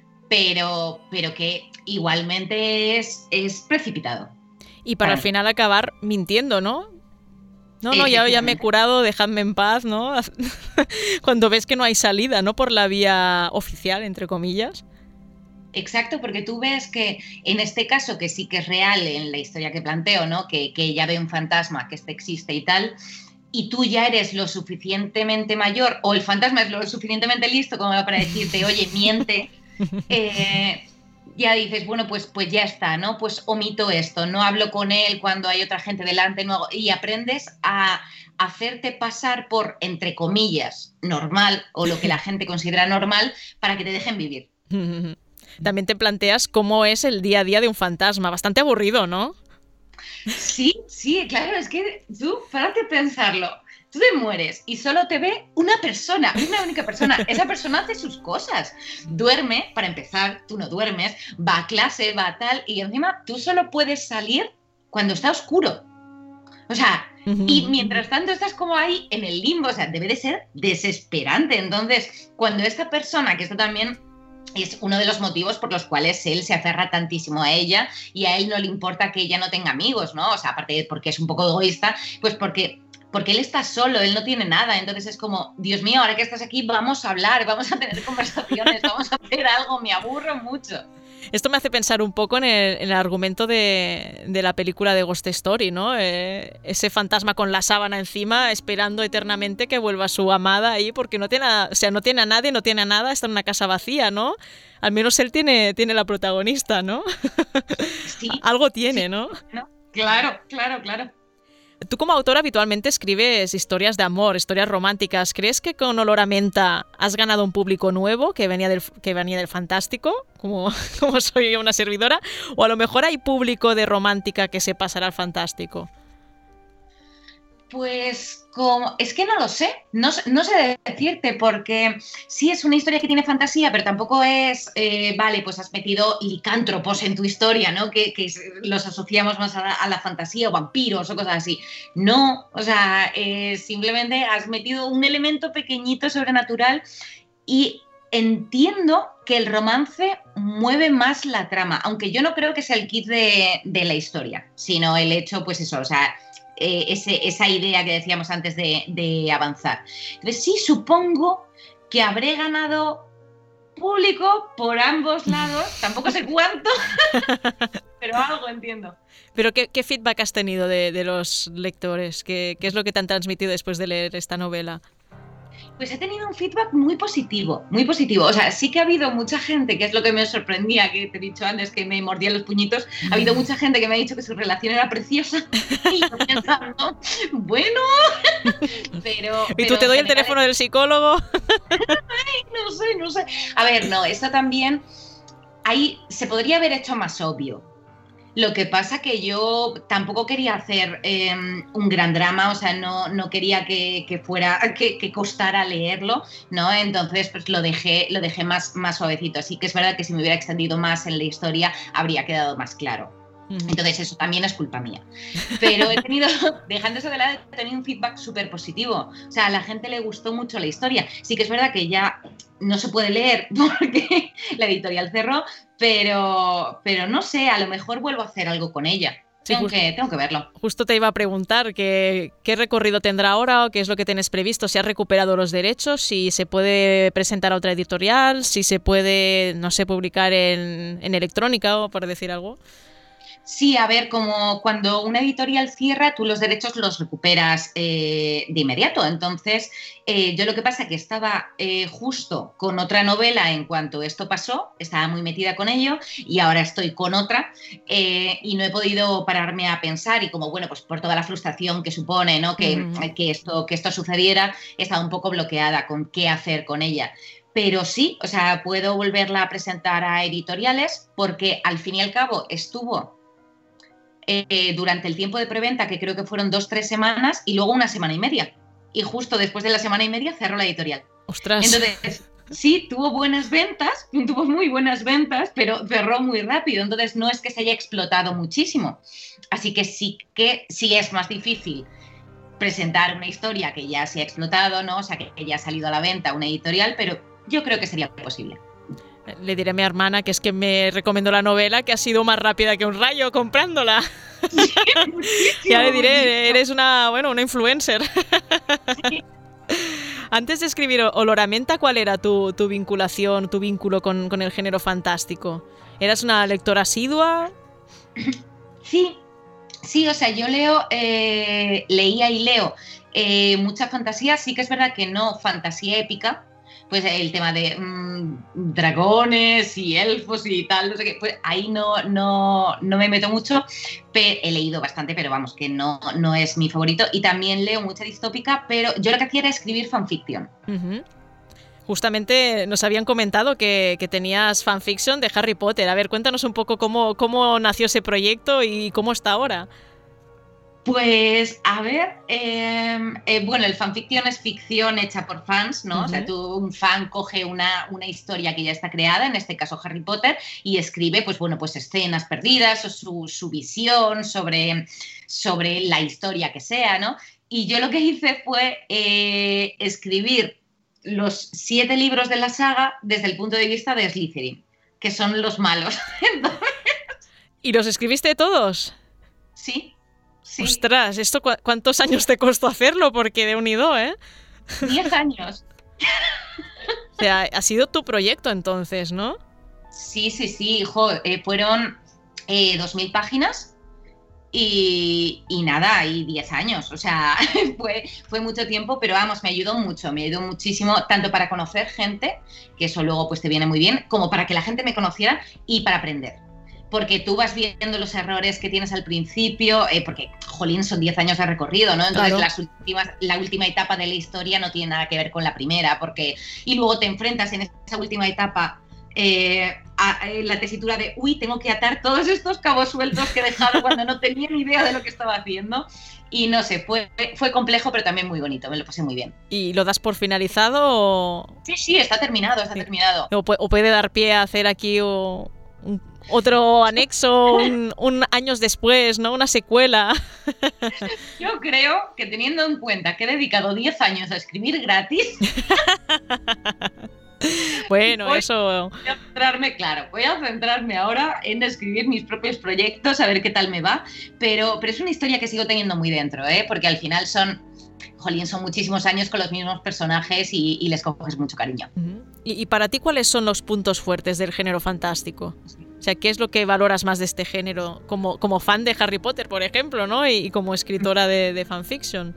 Pero, pero que igualmente es, es precipitado. Y para, para al final acabar mintiendo, ¿no? No, no, ya, ya me he curado, dejadme en paz, ¿no? Cuando ves que no hay salida, ¿no? Por la vía oficial, entre comillas. Exacto, porque tú ves que en este caso, que sí que es real en la historia que planteo, ¿no? Que, que ella ve un fantasma, que este existe y tal, y tú ya eres lo suficientemente mayor, o el fantasma es lo suficientemente listo como para decirte, oye, miente, eh... ya dices, bueno, pues, pues ya está, ¿no? Pues omito esto, no hablo con él cuando hay otra gente delante, no hago... y aprendes a hacerte pasar por, entre comillas, normal, o lo que la gente considera normal, para que te dejen vivir. También te planteas cómo es el día a día de un fantasma, bastante aburrido, ¿no? Sí, sí, claro, es que tú, párate a pensarlo. Tú te mueres y solo te ve una persona, una única persona. Esa persona hace sus cosas. Duerme, para empezar, tú no duermes, va a clase, va a tal, y encima tú solo puedes salir cuando está oscuro. O sea, uh-huh. y mientras tanto estás como ahí en el limbo, o sea, debe de ser desesperante. Entonces, cuando esta persona, que esto también es uno de los motivos por los cuales él se aferra tantísimo a ella y a él no le importa que ella no tenga amigos, ¿no? O sea, aparte de porque es un poco egoísta, pues porque... porque él está solo, él no tiene nada, entonces es como, Dios mío, ahora que estás aquí vamos a hablar, vamos a tener conversaciones, vamos a hacer algo, me aburro mucho. Esto me hace pensar un poco en el, en el argumento de, de la película de Ghost Story, ¿no? Eh, ese fantasma con la sábana encima esperando eternamente que vuelva su amada ahí porque no tiene, a, o sea, no tiene a nadie, no tiene a nada, está en una casa vacía, ¿no? Al menos él tiene, tiene la protagonista, ¿no? Sí. Algo tiene, ¿no? ¿no? Claro, claro, claro. Tú como autora habitualmente escribes historias de amor, historias románticas. ¿Crees que con Olor a Menta has ganado un público nuevo que venía del, que venía del fantástico, como, como soy yo una servidora? ¿O a lo mejor hay público de romántica que se pasará al fantástico? Pues como, es que no lo sé, no, no sé decirte, porque sí es una historia que tiene fantasía, pero tampoco es, eh, vale, pues has metido licántropos en tu historia, ¿no? Que, que los asociamos más a la, a la fantasía, o vampiros o cosas así. No, o sea, eh, simplemente has metido un elemento pequeñito sobrenatural y entiendo que el romance mueve más la trama, aunque yo no creo que sea el kit de, de la historia, sino el hecho, pues eso, o sea... Eh, ese, esa idea que decíamos antes de, de avanzar. Entonces sí, supongo que habré ganado público por ambos lados, tampoco sé cuánto, pero algo entiendo. ¿Pero qué, qué feedback has tenido de, de los lectores? ¿Qué, ¿Qué es lo que te han transmitido después de leer esta novela? Pues he tenido un feedback muy positivo, muy positivo. O sea, sí que ha habido mucha gente, que es lo que me sorprendía, que te he dicho antes, que me mordía los puñitos. Ha habido mucha gente que me ha dicho que su relación era preciosa. Y yo pensando, bueno, pero... ¿Y tú te doy el teléfono del psicólogo? Ay, no sé, no sé. A ver, no, esto también... Ahí se podría haber hecho más obvio. Lo que pasa que yo tampoco quería hacer eh, un gran drama, o sea, no, no quería que, que fuera, que, que costara leerlo, ¿no? Entonces, pues lo dejé, lo dejé más, más suavecito. Así que es verdad que si me hubiera extendido más en la historia, habría quedado más claro. Entonces eso también es culpa mía. Pero he tenido, dejando eso de lado, he tenido un feedback súper positivo. O sea, a la gente le gustó mucho la historia. Sí que es verdad que ya no se puede leer porque la editorial cerró, pero, pero no sé, a lo mejor vuelvo a hacer algo con ella. Sí, tengo, justo, que, tengo que verlo. Justo te iba a preguntar que, qué recorrido tendrá ahora o qué es lo que tienes previsto, si has recuperado los derechos, si se puede presentar a otra editorial, si se puede, no sé, publicar en, en electrónica o por decir algo. Sí, a ver, como cuando una editorial cierra, tú los derechos los recuperas eh, de inmediato. Entonces, eh, yo lo que pasa es que estaba eh, justo con otra novela en cuanto esto pasó, estaba muy metida con ello y ahora estoy con otra eh, y no he podido pararme a pensar y como, bueno, pues por toda la frustración que supone, ¿no? Que, mm. que, esto, que esto sucediera, he estado un poco bloqueada con qué hacer con ella. Pero sí, o sea, puedo volverla a presentar a editoriales porque al fin y al cabo estuvo... Eh, durante el tiempo de preventa, que creo que fueron dos, tres semanas, y luego una semana y media. Y justo después de la semana y media cerró la editorial. ¡Ostras! Entonces, sí, tuvo buenas ventas, tuvo muy buenas ventas, pero cerró muy rápido. Entonces, no es que se haya explotado muchísimo. Así que sí que sí es más difícil presentar una historia que ya se ha explotado, ¿no? O sea, que ya ha salido a la venta una editorial, pero yo creo que sería posible. Le diré a mi hermana que es que me recomendó la novela, que ha sido más rápida que un rayo comprándola. Sí, ya le diré, eres una, bueno, una influencer. Sí. Antes de escribir Oloramenta, ¿cuál era tu, tu vinculación, tu vínculo con, con el género fantástico? ¿Eras una lectora asidua? Sí, sí, o sea, yo leo, eh, leía y leo eh, mucha fantasía. Sí que es verdad que no fantasía épica, pues el tema de mmm, dragones y elfos y tal, no sé qué, pues ahí no, no, no me meto mucho, pero he leído bastante, pero vamos, que no, no es mi favorito. Y también leo mucha distópica, pero yo lo que hacía era escribir fanfiction. Uh-huh. Justamente nos habían comentado que, que tenías fanfiction de Harry Potter. A ver, cuéntanos un poco cómo, cómo nació ese proyecto y cómo está ahora. Pues, a ver, eh, eh, bueno, el fanfiction es ficción hecha por fans, ¿no? Uh-huh. O sea, tú, un fan coge una, una historia que ya está creada, en este caso Harry Potter, y escribe, pues bueno, pues escenas perdidas o su, su visión sobre, sobre la historia que sea, ¿no? Y yo lo que hice fue eh, escribir los siete libros de la saga desde el punto de vista de Slytherin, que son los malos. Entonces... ¿Y los escribiste todos? Sí. Sí. Ostras, ¿esto cu- cuántos años te costó hacerlo? Porque de unido, ¿eh? Diez años. O sea, ha sido tu proyecto entonces, ¿no? Sí, sí, sí, hijo. Eh, fueron eh, dos mil páginas y, y nada, y diez años. O sea, fue, fue mucho tiempo, pero vamos, me ayudó mucho, me ayudó muchísimo, tanto para conocer gente, que eso luego pues te viene muy bien, como para que la gente me conociera y para aprender. Porque tú vas viendo los errores que tienes al principio, eh, porque, jolín, son diez años de recorrido, ¿no? Entonces, claro. las últimas, la última etapa de la historia no tiene nada que ver con la primera, porque... Y luego te enfrentas en esa última etapa eh, a, a la tesitura de, uy, tengo que atar todos estos cabos sueltos que he dejado cuando no tenía ni idea de lo que estaba haciendo. y no sé, fue, fue complejo, pero también muy bonito, me lo pasé muy bien. ¿Y lo das por finalizado o...? Sí, sí, está terminado, está sí. terminado. O, o puede dar pie a hacer aquí o, un, otro anexo, un, un años después, ¿no? Una secuela. Yo creo que teniendo en cuenta que he dedicado diez años a escribir gratis... Bueno, voy, eso... Voy a centrarme, claro, voy a centrarme ahora en escribir mis propios proyectos, a ver qué tal me va, pero, pero es una historia que sigo teniendo muy dentro, ¿eh? Porque al final son, jolín, son muchísimos años con los mismos personajes y, y les coges mucho cariño. Uh-huh. ¿Y, ¿Y para ti cuáles son los puntos fuertes del género fantástico? O sea, ¿qué es lo que valoras más de este género como, como fan de Harry Potter, por ejemplo, ¿no? Y, y como escritora de, de fanfiction.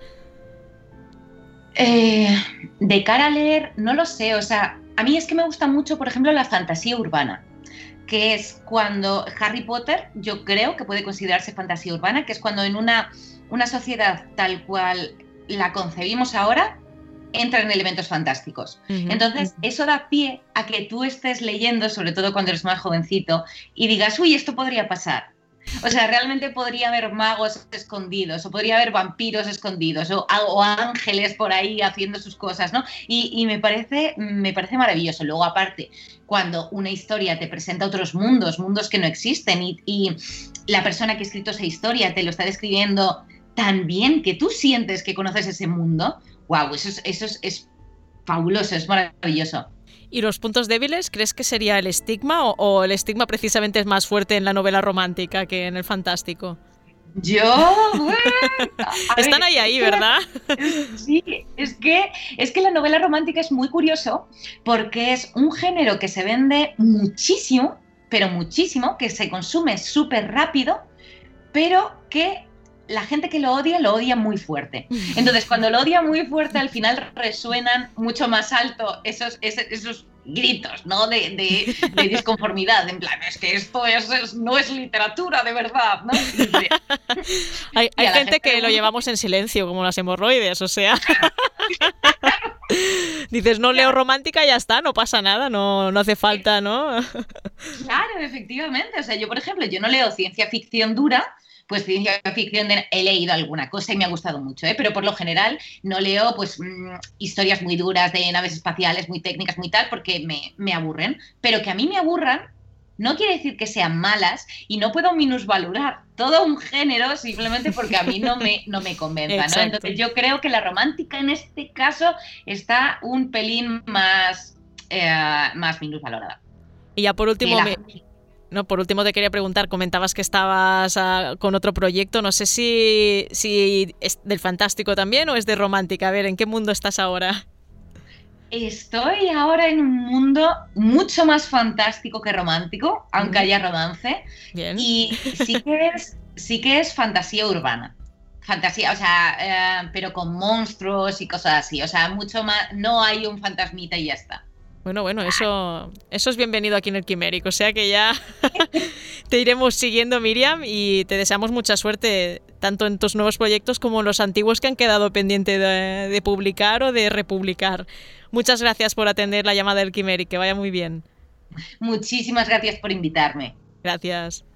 Eh, de cara a leer, no lo sé, o sea... A mí es que me gusta mucho, por ejemplo, la fantasía urbana, que es cuando Harry Potter, yo creo que puede considerarse fantasía urbana, que es cuando en una, una sociedad tal cual la concebimos ahora, entran elementos fantásticos. Uh-huh. Entonces, eso da pie a que tú estés leyendo, sobre todo cuando eres más jovencito, y digas, uy, esto podría pasar. O sea, realmente podría haber magos escondidos, o podría haber vampiros escondidos, o, o ángeles por ahí haciendo sus cosas, ¿no? Y, y me parece, me parece maravilloso. Luego, aparte, cuando una historia te presenta otros mundos, mundos que no existen, y, y la persona que ha escrito esa historia te lo está describiendo tan bien que tú sientes que conoces ese mundo, wow, eso es, eso es, es fabuloso, es maravilloso. ¿Y los puntos débiles crees que sería el estigma o, o el estigma precisamente es más fuerte en la novela romántica que en el fantástico? Yo, bueno, están ver, ahí, ahí, ¿verdad? Es, sí, es que, es que la novela romántica es muy curioso porque es un género que se vende muchísimo, pero muchísimo, que se consume súper rápido, pero que la gente que lo odia, lo odia muy fuerte. Entonces, cuando lo odia muy fuerte, al final resuenan mucho más alto esos, esos, esos gritos, ¿no? De, de, de disconformidad, en plan, es que esto es, es, no es literatura de verdad, ¿no? Sí. Hay, hay gente, gente que lo llevamos en silencio, como las hemorroides, o sea... Dices, no leo romántica y ya está, no pasa nada, no, no hace falta, ¿no? Claro, efectivamente. O sea, yo, por ejemplo, yo no leo ciencia ficción dura. Pues ciencia ficción he leído alguna cosa y me ha gustado mucho, ¿eh? Pero por lo general no leo pues mmm, historias muy duras de naves espaciales, muy técnicas, muy tal, porque me, me aburren. Pero que a mí me aburran no quiere decir que sean malas y no puedo minusvalorar todo un género simplemente porque a mí no me, no me convenza, ¿no? Entonces yo creo que la romántica en este caso está un pelín más, eh, más minusvalorada. Y ya por último... Me... No, por último te quería preguntar, comentabas que estabas uh, con otro proyecto, no sé si, si es del fantástico también o es de romántica. A ver, ¿en qué mundo estás ahora? Estoy ahora en un mundo mucho más fantástico que romántico, aunque mm. haya romance. Bien. Y sí que es, sí que es fantasía urbana. Fantasía, o sea, eh, pero con monstruos y cosas así. O sea, mucho más, no hay un fantasmita y ya está. Bueno, bueno, eso, eso es bienvenido aquí en el Quiméric, o sea que ya te iremos siguiendo, Miriam, y te deseamos mucha suerte tanto en tus nuevos proyectos como en los antiguos que han quedado pendientes de, de publicar o de republicar. Muchas gracias por atender la llamada del Quiméric, que vaya muy bien. Muchísimas gracias por invitarme. Gracias.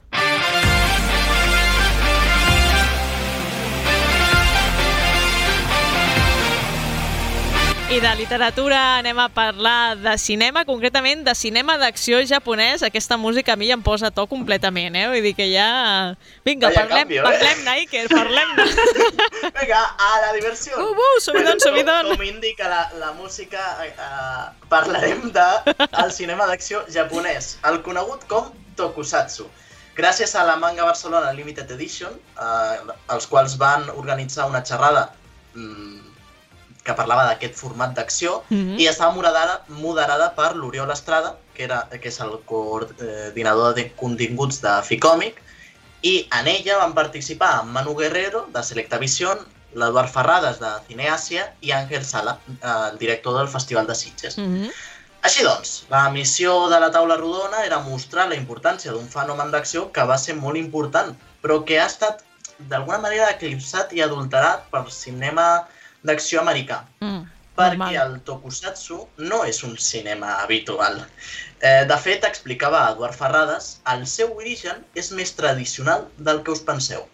I de literatura anem a parlar de cinema, concretament de cinema d'acció japonès. Aquesta música a mi ja em posa to completament, eh? Vull dir que ja... Vinga, Vaya parlem, cambio, parlem, eh? Naiker, parlem. Vinga, a la diversió. Uh, uh, subidon, Bueno, subidon. Com, com indica la, la música, eh, parlarem del cinema d'acció japonès, el conegut com Tokusatsu. Gràcies a la Manga Barcelona Limited Edition, eh, els quals van organitzar una xerrada mmm, que parlava d'aquest format d'acció, mm-hmm. i estava moderada, moderada per l'Oriol Estrada, que, era, que és el coordinador de continguts de Ficòmic, i en ella van participar Manu Guerrero, de Selecta Vision, l'Eduard Ferrades, de Cineàsia, i Àngel Sala, el director del Festival de Sitges. Mm-hmm. Així doncs, la missió de la taula rodona era mostrar la importància d'un fenomen d'acció que va ser molt important, però que ha estat d'alguna manera eclipsat i adulterat per cinema d'acció americà, mm, perquè normal. El tokusatsu no és un cinema habitual. Eh, de fet, explicava Eduard Ferrades, el seu origen és més tradicional del que us penseu.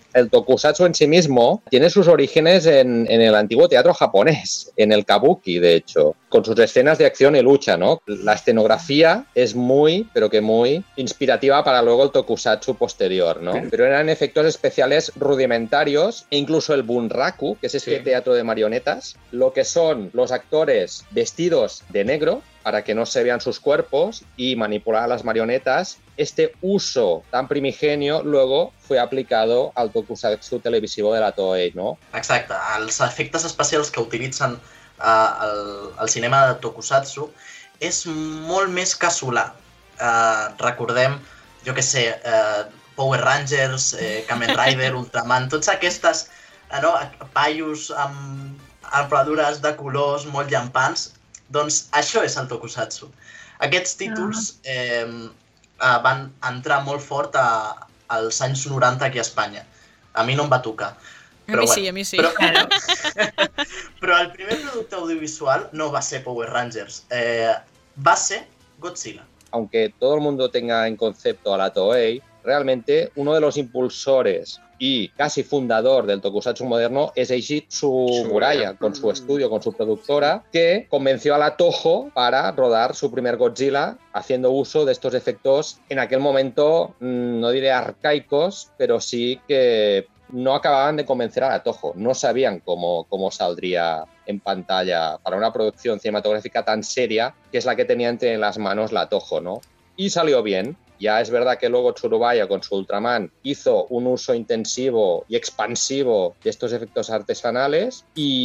el tokusatsu en sí mismo tiene sus orígenes en, en el antiguo teatro japonés, en el kabuki, de hecho, con sus escenas de acción y lucha, ¿no? La escenografía es muy, pero que muy inspirativa para luego el tokusatsu posterior, ¿no? Pero eran efectos especiales rudimentarios e incluso el bunraku, que es este sí. teatro de marionetas, lo que son los actores vestidos de negro para que no se vean sus cuerpos y manipular a las marionetas. Este uso tan primigenio luego fue aplicado al tokusatsu televisivo de la Toei, no? Exacte, els efectes especials que utilitzen uh, al, al cinema de tokusatsu és molt més casolà. Uh, recordem, jo què sé, uh, Power Rangers, eh, Kamen Rider, Ultraman, tots aquestes uh, no, paios amb armadures de colors molt llampants, doncs això és el tokusatsu. Aquests títols eh, van entrar molt fort a, als anys noranta aquí a Espanya. A mi no em va tocar. Però, a mi bueno, sí, a mi sí. Però, però el primer producte audiovisual no va ser Power Rangers, eh, va ser Godzilla. Aunque todo el mundo tenga en concepto a la Toei, realmente uno de los impulsores y casi fundador del tokusatsu moderno es Eiichi Tsuburaya, con su estudio, con su productora, que convenció a la Toho para rodar su primer Godzilla, haciendo uso de estos efectos en aquel momento, no diré arcaicos, pero sí que no acababan de convencer a la Toho. No sabían cómo, cómo saldría en pantalla para una producción cinematográfica tan seria, que es la que tenía entre las manos la Toho, ¿no? Y salió bien. Ya es verdad que luego Tsurubaya con su Ultraman hizo un uso intensivo y expansivo de estos efectos artesanales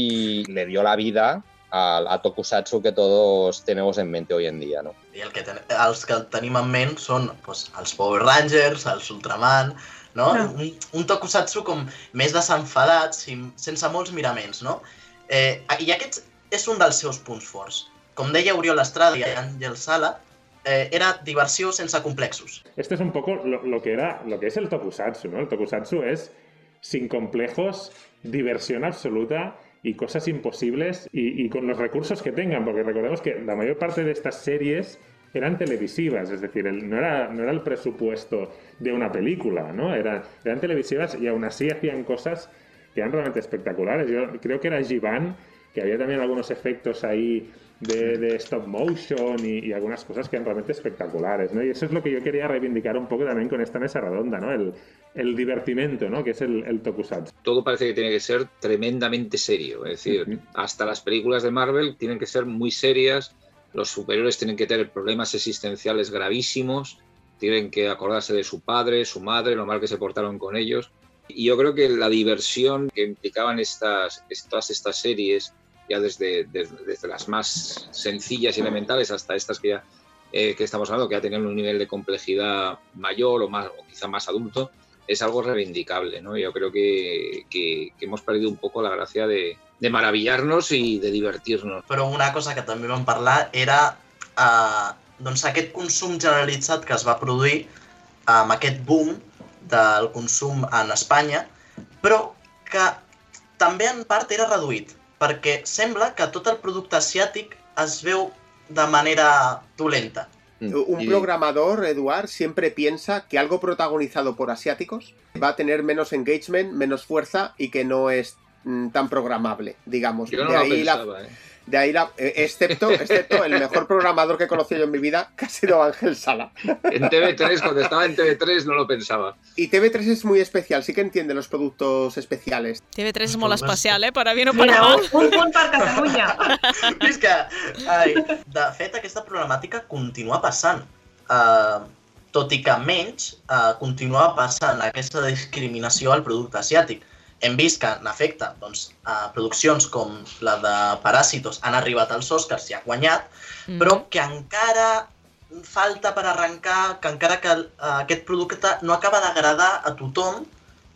y le dio la vida a, a tokusatsu que todos tenemos en mente hoy en día, ¿no? I el que ten, els que tenim en ment són pues, els Power Rangers, els Ultraman, no? no. Un, un tokusatsu com més desenfadat, sense molts miraments, no? Eh, I aquest és un dels seus punts forts. Com deia Oriol Estrada i Àngel Sala, Eh, era diversión sense complexos. Esto es un poco lo, lo, que era, lo que es el tokusatsu, ¿no? El tokusatsu es sin complejos, diversión absoluta y cosas imposibles y, y con los recursos que tengan, porque recordemos que la mayor parte de estas series eran televisivas, es decir, el, no, era, no era el presupuesto de una película, ¿no? Era, eran televisivas y aún así hacían cosas que eran realmente espectaculares. Yo creo que era Giban, que había también algunos efectos ahí de, de stop motion y, y algunas cosas que eran realmente espectaculares, ¿no? Y eso es lo que yo quería reivindicar un poco también con esta mesa redonda, ¿no? El, el divertimento, ¿no? Que es el, el tokusatsu. Todo parece que tiene que ser tremendamente serio, es decir, uh-huh. hasta las películas de Marvel tienen que ser muy serias, los superiores tienen que tener problemas existenciales gravísimos, tienen que acordarse de su padre, su madre, lo mal que se portaron con ellos. Y yo creo que la diversión que implicaban estas, todas estas series, ya desde, desde, desde las más sencillas y elementales hasta estas que ya eh, que estamos hablando, que ya tenían un nivel de complejidad mayor o, más, o quizá más adulto, es algo reivindicable, ¿no? Yo creo que, que, que hemos perdido un poco la gracia de, de maravillarnos i de divertir-nos. Però una cosa que també vam parlar era eh, doncs aquest consum generalitzat que es va produir amb aquest boom del consum en Espanya, però que també en part era reduït, perquè sembla que tot el producte asiàtic es veu de manera dolenta. Un programador, Eduard, siempre piensa que algo protagonizado por asiáticos va a tener menos engagement, menos fuerza y que no es mm, tan programable, digamos. Yo no de lo ahí pensaba, la, ¿eh? De ahí la, excepto, excepto el mejor programador que he conocido en mi vida, que ha sido Ángel Sala. En T V tres, cuando estaba en T V tres, no lo pensaba. Y T V tres es muy especial, sí que entiende los productos especials. T V tres és molt especial, eh? Per a bien o per Mira, a mal. un punt per Catalunya. És que, ai, de fet, aquesta problemàtica continua passant. Uh, tot i que menys, uh, continua passant aquesta discriminació al producte asiàtic. Hem vist que, en efecte, doncs, uh, produccions com la de Paràsitos han arribat als Oscars i han guanyat, mm. però que encara falta per arrencar, que encara que uh, aquest producte no acaba d'agradar a tothom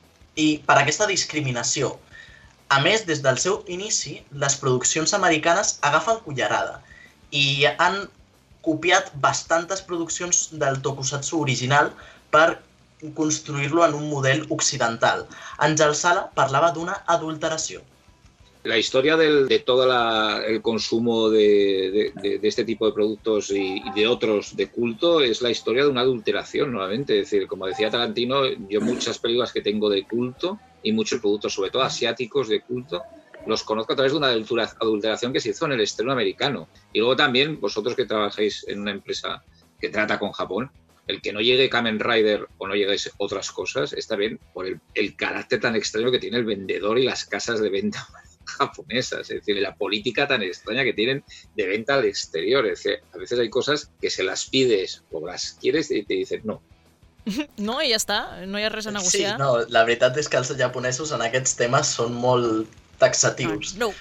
i per aquesta discriminació. A més, des del seu inici, les produccions americanes agafen cullerada i han copiat bastantes produccions del tokusatsu original per construir-lo en un model occidental. Àngel Sala parlava d'una adulteració. La historia del, de todo la, el consumo de, de, de este tipo de productos y, y de otros de culto es la historia de una adulteración, nuevamente. Es decir, como decía Tarantino, yo muchas películas que tengo de culto y muchos productos, sobre todo asiáticos de culto, los conozco a través de una adulteración que se hizo en el estreno americano. Y luego también, vosotros que trabajáis en una empresa que trata con Japón, el que no llegue Kamen Rider o no lleguéis otras cosas está bien por el, el carácter tan extraño que tiene el vendedor y las casas de venta japonesas, es decir, la política tan extraña que tienen de venta al exterior. Es decir, a veces hay cosas que se las pides o las quieres y te dicen no. No, i ja està, no hi ha res a negociar. Sí, no, la veritat és que els japonesos en aquests temes són molt taxatius. No.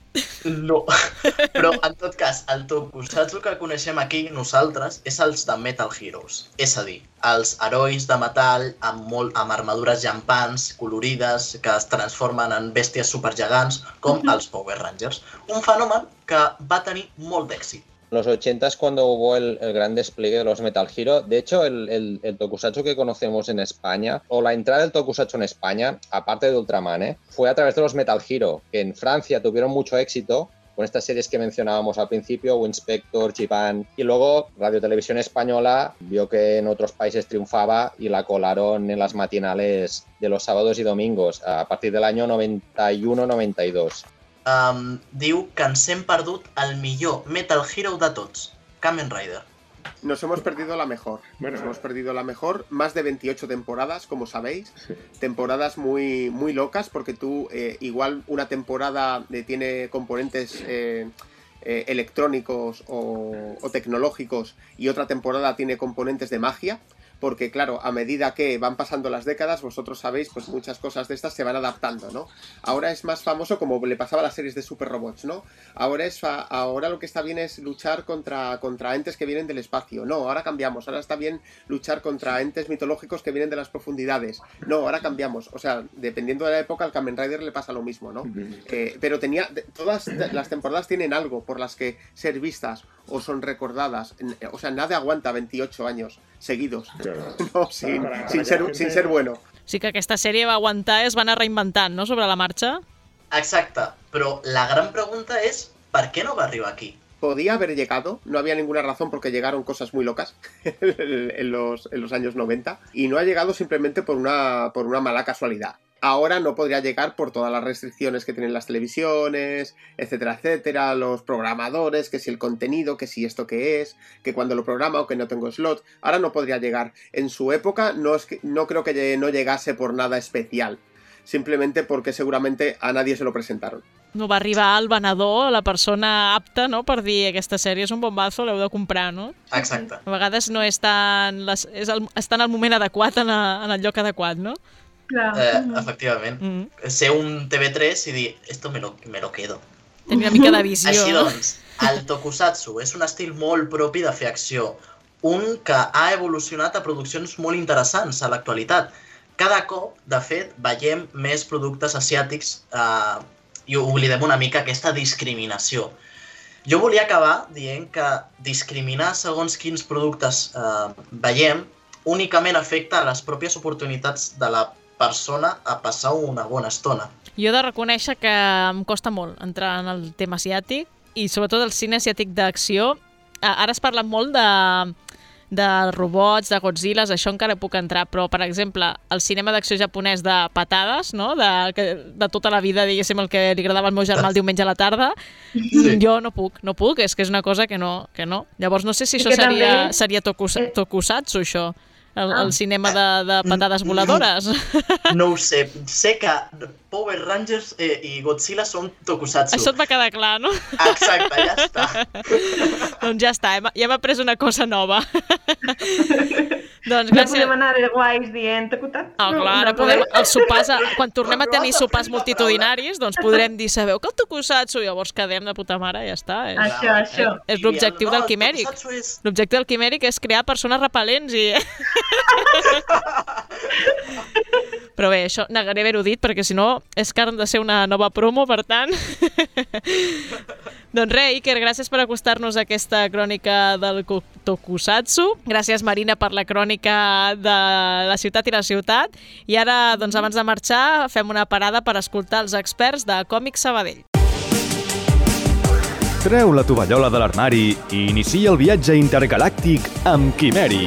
No, però en tot cas, el tokusatsu que coneixem aquí nosaltres és els de Metal Heroes, és a dir, els herois de metall amb, molt, amb armadures llampants, colorides, que es transformen en bèsties supergegants, com els Power Rangers, un fenomen que va tenir molt d'èxit. En los ochenta es cuando hubo el, el gran despliegue de los Metal Hero. De hecho, el, el, el tokusatsu que conocemos en España, o la entrada del tokusatsu en España, aparte de Ultraman, ¿eh? fue a través de los Metal Hero, que en Francia tuvieron mucho éxito con estas series que mencionábamos al principio, Winspector, Giban, y luego Radio Televisión Española vio que en otros países triunfaba y la colaron en las matinales de los sábados y domingos a partir del año noventa y uno noventa y dos. Um, diu que ens hem perdut el millor Metal Hero de tots, Kamen Rider. Nos hemos perdido la mejor. Bueno, Nos hemos perdido la mejor. Más de veintiocho temporadas, como sabéis. Sí. Temporadas muy, muy locas, porque tú, eh, igual una temporada eh, tiene componentes eh, eh, electrónicos o, o tecnológicos y otra temporada tiene componentes de magia. Porque, claro, a medida que van pasando las décadas, vosotros sabéis, pues muchas cosas de estas se van adaptando, ¿no? Ahora es más famoso, como le pasaba a las series de Super Robots, ¿no? Ahora, es fa- ahora lo que está bien es luchar contra, contra entes que vienen del espacio. No, ahora cambiamos. Ahora está bien luchar contra entes mitológicos que vienen de las profundidades. No, ahora cambiamos. O sea, dependiendo de la época, al Kamen Rider le pasa lo mismo, ¿no? Eh, pero tenía... Todas las temporadas tienen algo por las que ser vistas o son recordadas. O sea, nada aguanta veintiocho años seguidos. Claro. No, sin, para, para sin, ser, gente... sin ser bueno. Sí que aquesta sèrie va aguantar i es va anar reinventant, no?, sobre la marxa. Exacte, però la gran pregunta és ¿per qué no va arribar aquí? Podía haber llegado, no había ninguna razón porque llegaron cosas muy locas en, los, en los años noventa y no ha llegado simplemente por una, por una mala casualidad. Ahora no podría llegar por todas las restricciones que tienen las televisiones, etcétera, etcétera, los programadores, que si el contenido, que si esto que es, que cuando lo programa o que no tengo slot. Ahora no podría llegar. En su época no, es que, no creo que no llegase por nada especial, simplemente porque seguramente a nadie se lo presentaron. No va arribar el venedor, la persona apta, no?, per dir aquesta sèrie és un bombazo, l'heu de comprar, no? Exacte. A vegades no és tan, les, és el, està en el moment adequat, en, a, en el lloc adequat, no? Clar. Eh, efectivament. Mm. Ser un T V tres i dir, esto me lo, me lo quedo. Tenir una mica de visió. Així doncs, el tokusatsu és un estil molt propi de fer acció, un que ha evolucionat a produccions molt interessants a l'actualitat. Cada cop, de fet, veiem més productes asiàtics eh, i oblidem una mica aquesta discriminació. Jo volia acabar dient que discriminar segons quins productes eh, veiem únicament afecta a les pròpies oportunitats de la persona a passar una bona estona. Jo he de reconèixer que em costa molt entrar en el tema asiàtic i sobretot el cine asiàtic d'acció. Ara es parla molt de, de robots, de Godzillas, això encara puc entrar, però per exemple el cinema d'acció japonès de patades, no? de, de tota la vida, diguéssim, el que li agradava al meu germà el diumenge a la tarda, sí. Jo no puc, no puc, és que és una cosa que no. Que no. Llavors no sé si això seria, també... seria tokus, tokusatsu, això. El, ah. el cinema de, de patades voladores. No, no ho sé. Sé que Power Rangers eh, i Godzilla són tokusatsu. Això et va quedar clar, no? Exacte, ja està. Doncs ja està, hem, ja hem après una cosa nova. Doncs gràcies. No gràcies. podem anar de guais dient tokusatsu. Oh, clar, ara podem, els sopars, quan tornem a tenir sopars multitudinaris, doncs podrem dir, sabeu que el tokusatsu, llavors quedem de puta mare, ja està. És, això, això. És, és l'objectiu del quimèric. És... L'objectiu del quimèric és crear persones repel·lents i... Però bé, això negaré haver-ho dit, perquè si no és que han de ser una nova promo, per tant. Doncs res, Iker, gràcies per acostar-nos a aquesta crònica del tokusatsu. Gràcies, Marina, per la crònica de la ciutat i la ciutat. I ara, doncs, abans de marxar, fem una parada per escoltar els experts de Còmics Sabadell. Treu la tovallola de l'armari i inicia el viatge intergalàctic amb Quimeri.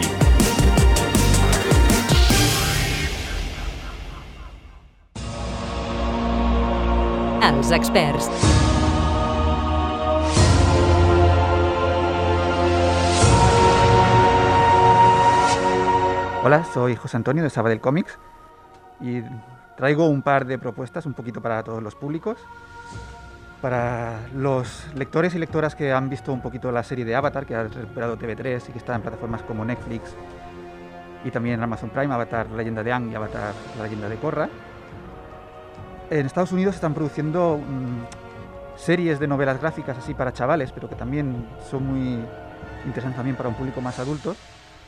Els experts. Hola, soy José Antonio de Sabadell Comics y traigo un par de propuestas un poquito para todos los públicos. Para los lectores y lectoras que han visto un poquito la serie de Avatar, que ha recuperado T V tres y que está en plataformas como Netflix y también en Amazon Prime, Avatar, la leyenda de Aang y Avatar, la leyenda de Korra. En Estados Unidos están produciendo mmm, series de novelas gráficas así para chavales, pero que también son muy interesantes también para un público más adulto,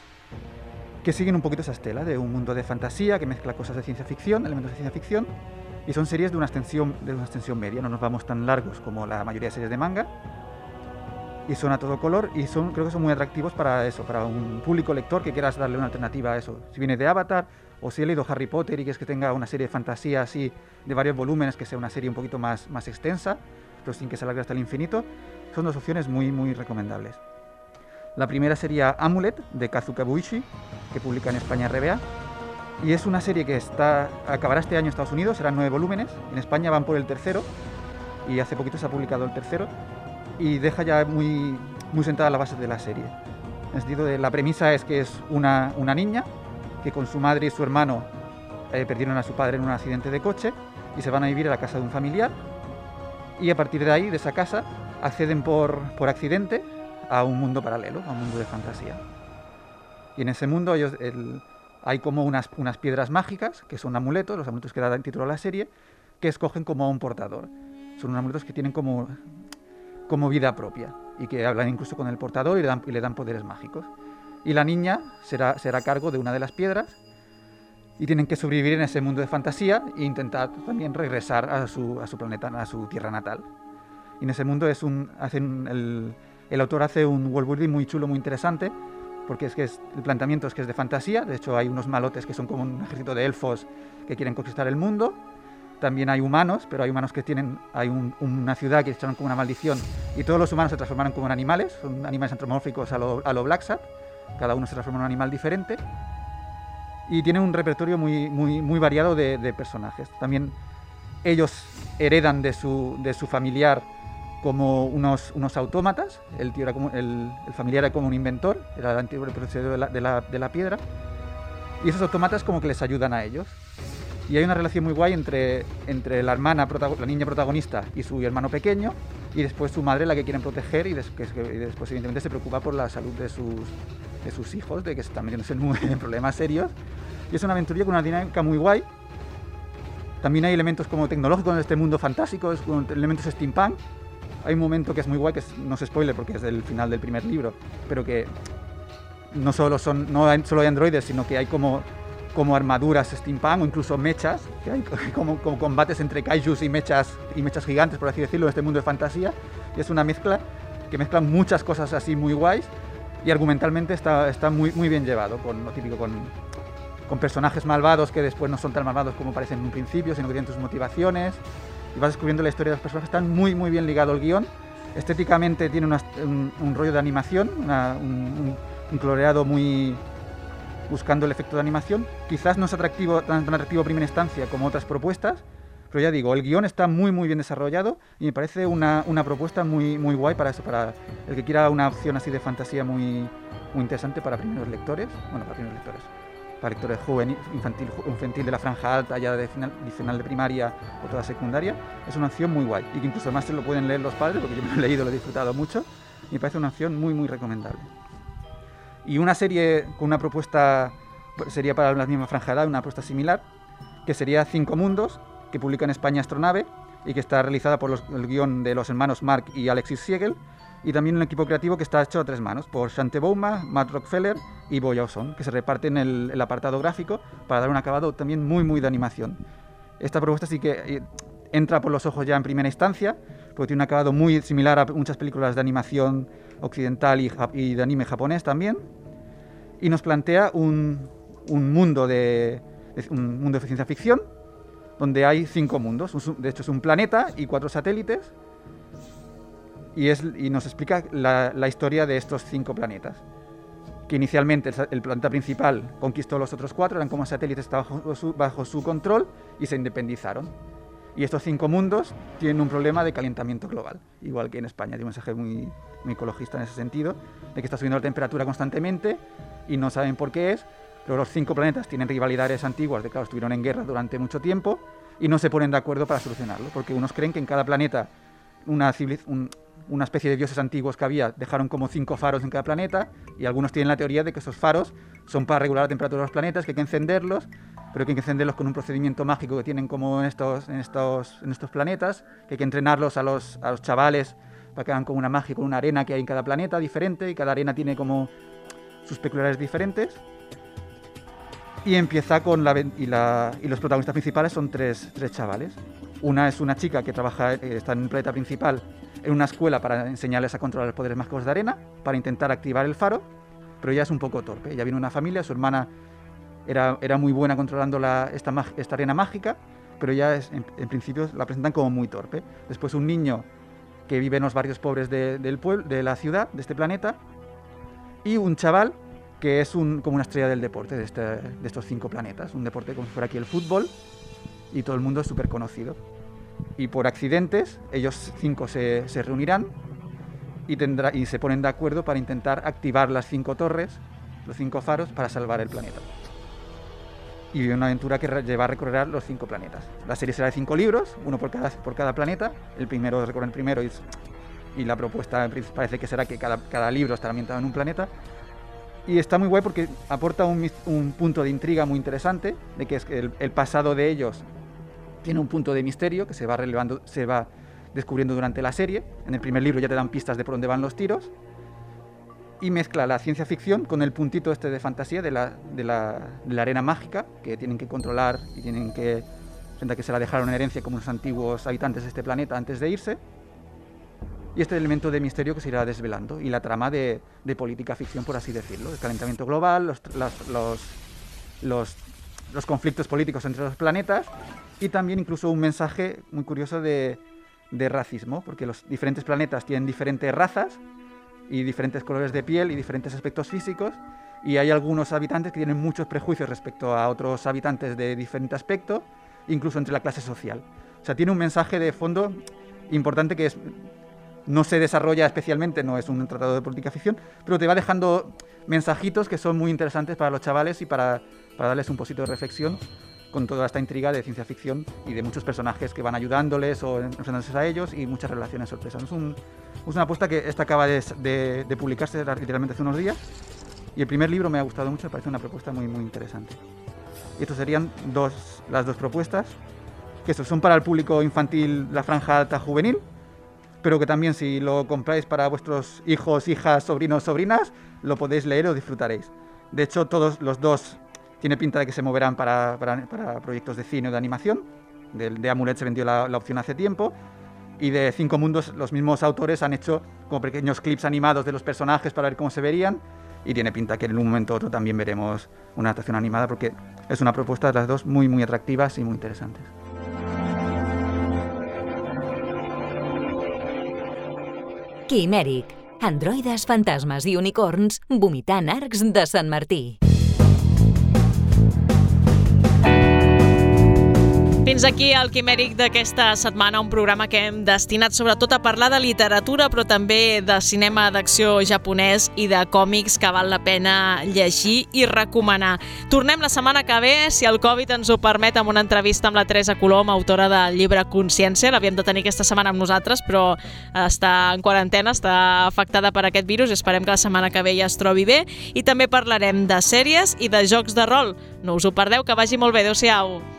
que siguen un poquito esa estela de un mundo de fantasía que mezcla cosas de ciencia ficción, elementos de ciencia ficción, y son series de una extensión, de una extensión media, no nos vamos tan largos como la mayoría de series de manga, y son a todo color, y son, creo que son muy atractivos para eso, para un público lector que quieras darle una alternativa a eso. Si viene de Avatar, o si he leído Harry Potter y quieres que tenga una serie de fantasía así, de varios volúmenes, que sea una serie un poquito más, más extensa, pero sin que se alargue hasta el infinito, son dos opciones muy, muy recomendables. La primera sería Amulet, de Kazuka Buishi, que publica en España R B A, y es una serie que está, acabará este año en Estados Unidos, serán nueve volúmenes, en España van por el tercero, y hace poquito se ha publicado el tercero, y deja ya muy, muy sentada la base de la serie. En el sentido de la premisa es que es una, una niña que con su madre y su hermano eh, perdieron a su padre en un accidente de coche y se van a vivir a la casa de un familiar, y a partir de ahí, de esa casa, acceden por, por accidente a un mundo paralelo, a un mundo de fantasía. Y en ese mundo ellos, el, hay como unas, unas piedras mágicas, que son amuletos, los amuletos que dan título a la serie, que escogen como a un portador. Son unos amuletos que tienen como, como vida propia y que hablan incluso con el portador y le dan, y le dan poderes mágicos. Y la niña será, será a cargo de una de las piedras y tienen que sobrevivir en ese mundo de fantasía e intentar también regresar a su, a su planeta, a su tierra natal. Y en ese mundo es un, hacen el, el autor hace un world building muy chulo, muy interesante, porque es que es, el planteamiento es que es de fantasía. De hecho hay unos malotes que son como un ejército de elfos que quieren conquistar el mundo. También hay humanos, pero hay humanos que tienen, hay un, una ciudad que echaron como una maldición y todos los humanos se transformaron como en animales, son animales antropomórficos a lo, a lo Black Sat, cada uno se transforma en un animal diferente y tienen un repertorio muy, muy, muy variado de, de personajes. También ellos heredan de su, de su familiar como unos, unos autómatas, el, tío era como, el, el familiar era como un inventor, era el antiguo predecesor de la, de, la, de la piedra, y esos autómatas como que les ayudan a ellos. Y hay una relación muy guay entre, entre la hermana, la niña protagonista y su hermano pequeño, y después su madre, la que quieren proteger, y, des, que, y después evidentemente se preocupa por la salud de sus, de sus hijos, de que están metiéndose en, en problemas serios. Y es una aventurilla con una dinámica muy guay. También hay elementos como tecnológicos en este mundo fantástico, elementos steampunk. Hay un momento que es muy guay, que es, no es spoiler porque es del final del primer libro, pero que no solo, son, no hay, solo hay androides, sino que hay como, como armaduras steampunk o incluso mechas, que hay como, como combates entre kaijus y mechas, y mechas gigantes, por así decirlo, en este mundo de fantasía. Y es una mezcla que mezcla muchas cosas así muy guays y argumentalmente está, está muy, muy bien llevado, con lo típico, con, con personajes malvados que después no son tan malvados como parecen en un principio, sino que tienen sus motivaciones. Y vas descubriendo la historia de los personajes, están muy muy bien ligado al guión. Estéticamente tiene una, un, un rollo de animación, una, un, un, un coloreado muy buscando el efecto de animación. Quizás no es atractivo, tan, tan atractivo a primera instancia como otras propuestas, pero ya digo, el guión está muy muy bien desarrollado y me parece una, una propuesta muy, muy guay para eso, para el que quiera una opción así de fantasía muy, muy interesante para primeros lectores, bueno, para primeros lectores. Para lectores juvenil, infantil, infantil de la franja alta, ya de final, de final de primaria o toda secundaria, es una opción muy guay y que incluso además se lo pueden leer los padres, porque yo me lo he leído, lo he disfrutado mucho y me parece una opción muy muy recomendable. Y una serie con una propuesta, sería para la misma franja de edad, una propuesta similar, que sería Cinco Mundos, que publica en España Astronave y que está realizada por los, el guión de los hermanos Mark y Alexis Siegel, y también un equipo creativo que está hecho a tres manos, por Shante Bouma, Matt Rockefeller y Bo Yao-son, que se reparten el, el apartado gráfico para dar un acabado también muy muy de animación. Esta propuesta sí que entra por los ojos ya en primera instancia, porque tiene un acabado muy similar a muchas películas de animación occidental y, y de anime japonés también, y nos plantea un, un, mundo de, de, un mundo de ciencia ficción, donde hay cinco mundos, de hecho es un planeta y cuatro satélites, y, es, y nos explica la, la historia de estos cinco planetas. Que inicialmente el planeta principal conquistó los otros cuatro, eran como satélites bajo su, bajo su control y se independizaron. Y estos cinco mundos tienen un problema de calentamiento global, igual que en España. Tiene un mensaje muy, muy ecologista en ese sentido, de que está subiendo la temperatura constantemente y no saben por qué es, pero los cinco planetas tienen rivalidades antiguas, de que claro, estuvieron en guerra durante mucho tiempo y no se ponen de acuerdo para solucionarlo, porque unos creen que en cada planeta una civilización... una especie de dioses antiguos que había, dejaron como cinco faros en cada planeta, y algunos tienen la teoría de que esos faros son para regular la temperatura de los planetas, que hay que encenderlos, pero que hay que encenderlos con un procedimiento mágico que tienen como en estos, en estos, en estos planetas, que hay que entrenarlos a los, a los chavales para que hagan como una magia con una arena que hay en cada planeta diferente, y cada arena tiene como sus peculiaridades diferentes. Y empieza con la, y, la, y los protagonistas principales son tres, tres chavales. Una es una chica que trabaja, eh, está en el planeta principal, en una escuela para enseñarles a controlar los poderes mágicos de arena, para intentar activar el faro, pero ella es un poco torpe. Ella viene de una familia, su hermana era, era muy buena controlando la, esta, esta arena mágica, pero ella es, en, en principio la presentan como muy torpe. Después un niño que vive en los barrios pobres de, del pueblo, de la ciudad, de este planeta, y un chaval que es un, como una estrella del deporte de, este, de estos cinco planetas, un deporte como si fuera aquí el fútbol, y todo el mundo es súper conocido. Y por accidentes, ellos cinco se, se reunirán y, tendrá, y se ponen de acuerdo para intentar activar las cinco torres, los cinco faros, para salvar el planeta. Y vive una aventura que lleva a recorrer los cinco planetas. La serie será de cinco libros, uno por cada, por cada planeta. El primero recorre el primero y, y la propuesta parece que será que cada, cada libro estará ambientado en un planeta. Y está muy guay porque aporta un, un punto de intriga muy interesante, de que es que el, el pasado de ellos tiene un punto de misterio que se va relevando, se va descubriendo durante la serie. En el primer libro ya te dan pistas de por dónde van los tiros. Y mezcla la ciencia ficción con el puntito este de fantasía de la, de la, de la arena mágica, que tienen que controlar y tienen que... que se la dejaron en herencia como los antiguos habitantes de este planeta antes de irse. Y este elemento de misterio que se irá desvelando. Y la trama de, de política ficción, por así decirlo. El calentamiento global, los, las, los, los, los conflictos políticos entre los planetas. Y también incluso un mensaje muy curioso de, de racismo, porque los diferentes planetas tienen diferentes razas y diferentes colores de piel y diferentes aspectos físicos, y hay algunos habitantes que tienen muchos prejuicios respecto a otros habitantes de diferente aspecto, incluso entre la clase social. O sea, tiene un mensaje de fondo importante que es, no se desarrolla especialmente, no es un tratado de política ficción, pero te va dejando mensajitos que son muy interesantes para los chavales y para, para darles un poquito de reflexión con toda esta intriga de ciencia ficción y de muchos personajes que van ayudándoles o enfrentándose a ellos y muchas relaciones sorpresas. Es, un, es una apuesta que esta acaba de, de, de publicarse literalmente hace unos días, y el primer libro me ha gustado mucho, me parece una propuesta muy, muy interesante. Y estos serían dos, las dos propuestas, que estos son para el público infantil, la franja alta juvenil, pero que también si lo compráis para vuestros hijos, hijas, sobrinos, sobrinas, lo podéis leer o disfrutaréis. De hecho, todos los dos tiene pinta de que se moverán para, para, para proyectos de cine o de animación. De, de Amulet se vendió la, la opción hace tiempo. Y de Cinco Mundos, los mismos autores han hecho como pequeños clips animados de los personajes para ver cómo se verían. Y tiene pinta que en un momento u otro también veremos una adaptación animada, porque es una propuesta de las dos muy, muy atractivas y muy interesantes. Quimèric. Androides, fantasmes i unicorns vomitant arcs de Sant Martí. Fins aquí el Quimèric d'aquesta setmana, un programa que hem destinat sobretot a parlar de literatura, però també de cinema d'acció japonès i de còmics que val la pena llegir i recomanar. Tornem la setmana que ve, si el Covid ens ho permet, amb una entrevista amb la Teresa Colom, autora del llibre Consciència. L'havíem de tenir aquesta setmana amb nosaltres, però està en quarantena, està afectada per aquest virus. Esperem que la setmana que ve ja es trobi bé. I també parlarem de sèries i de jocs de rol. No us ho perdeu, que vagi molt bé. Adéu-siau.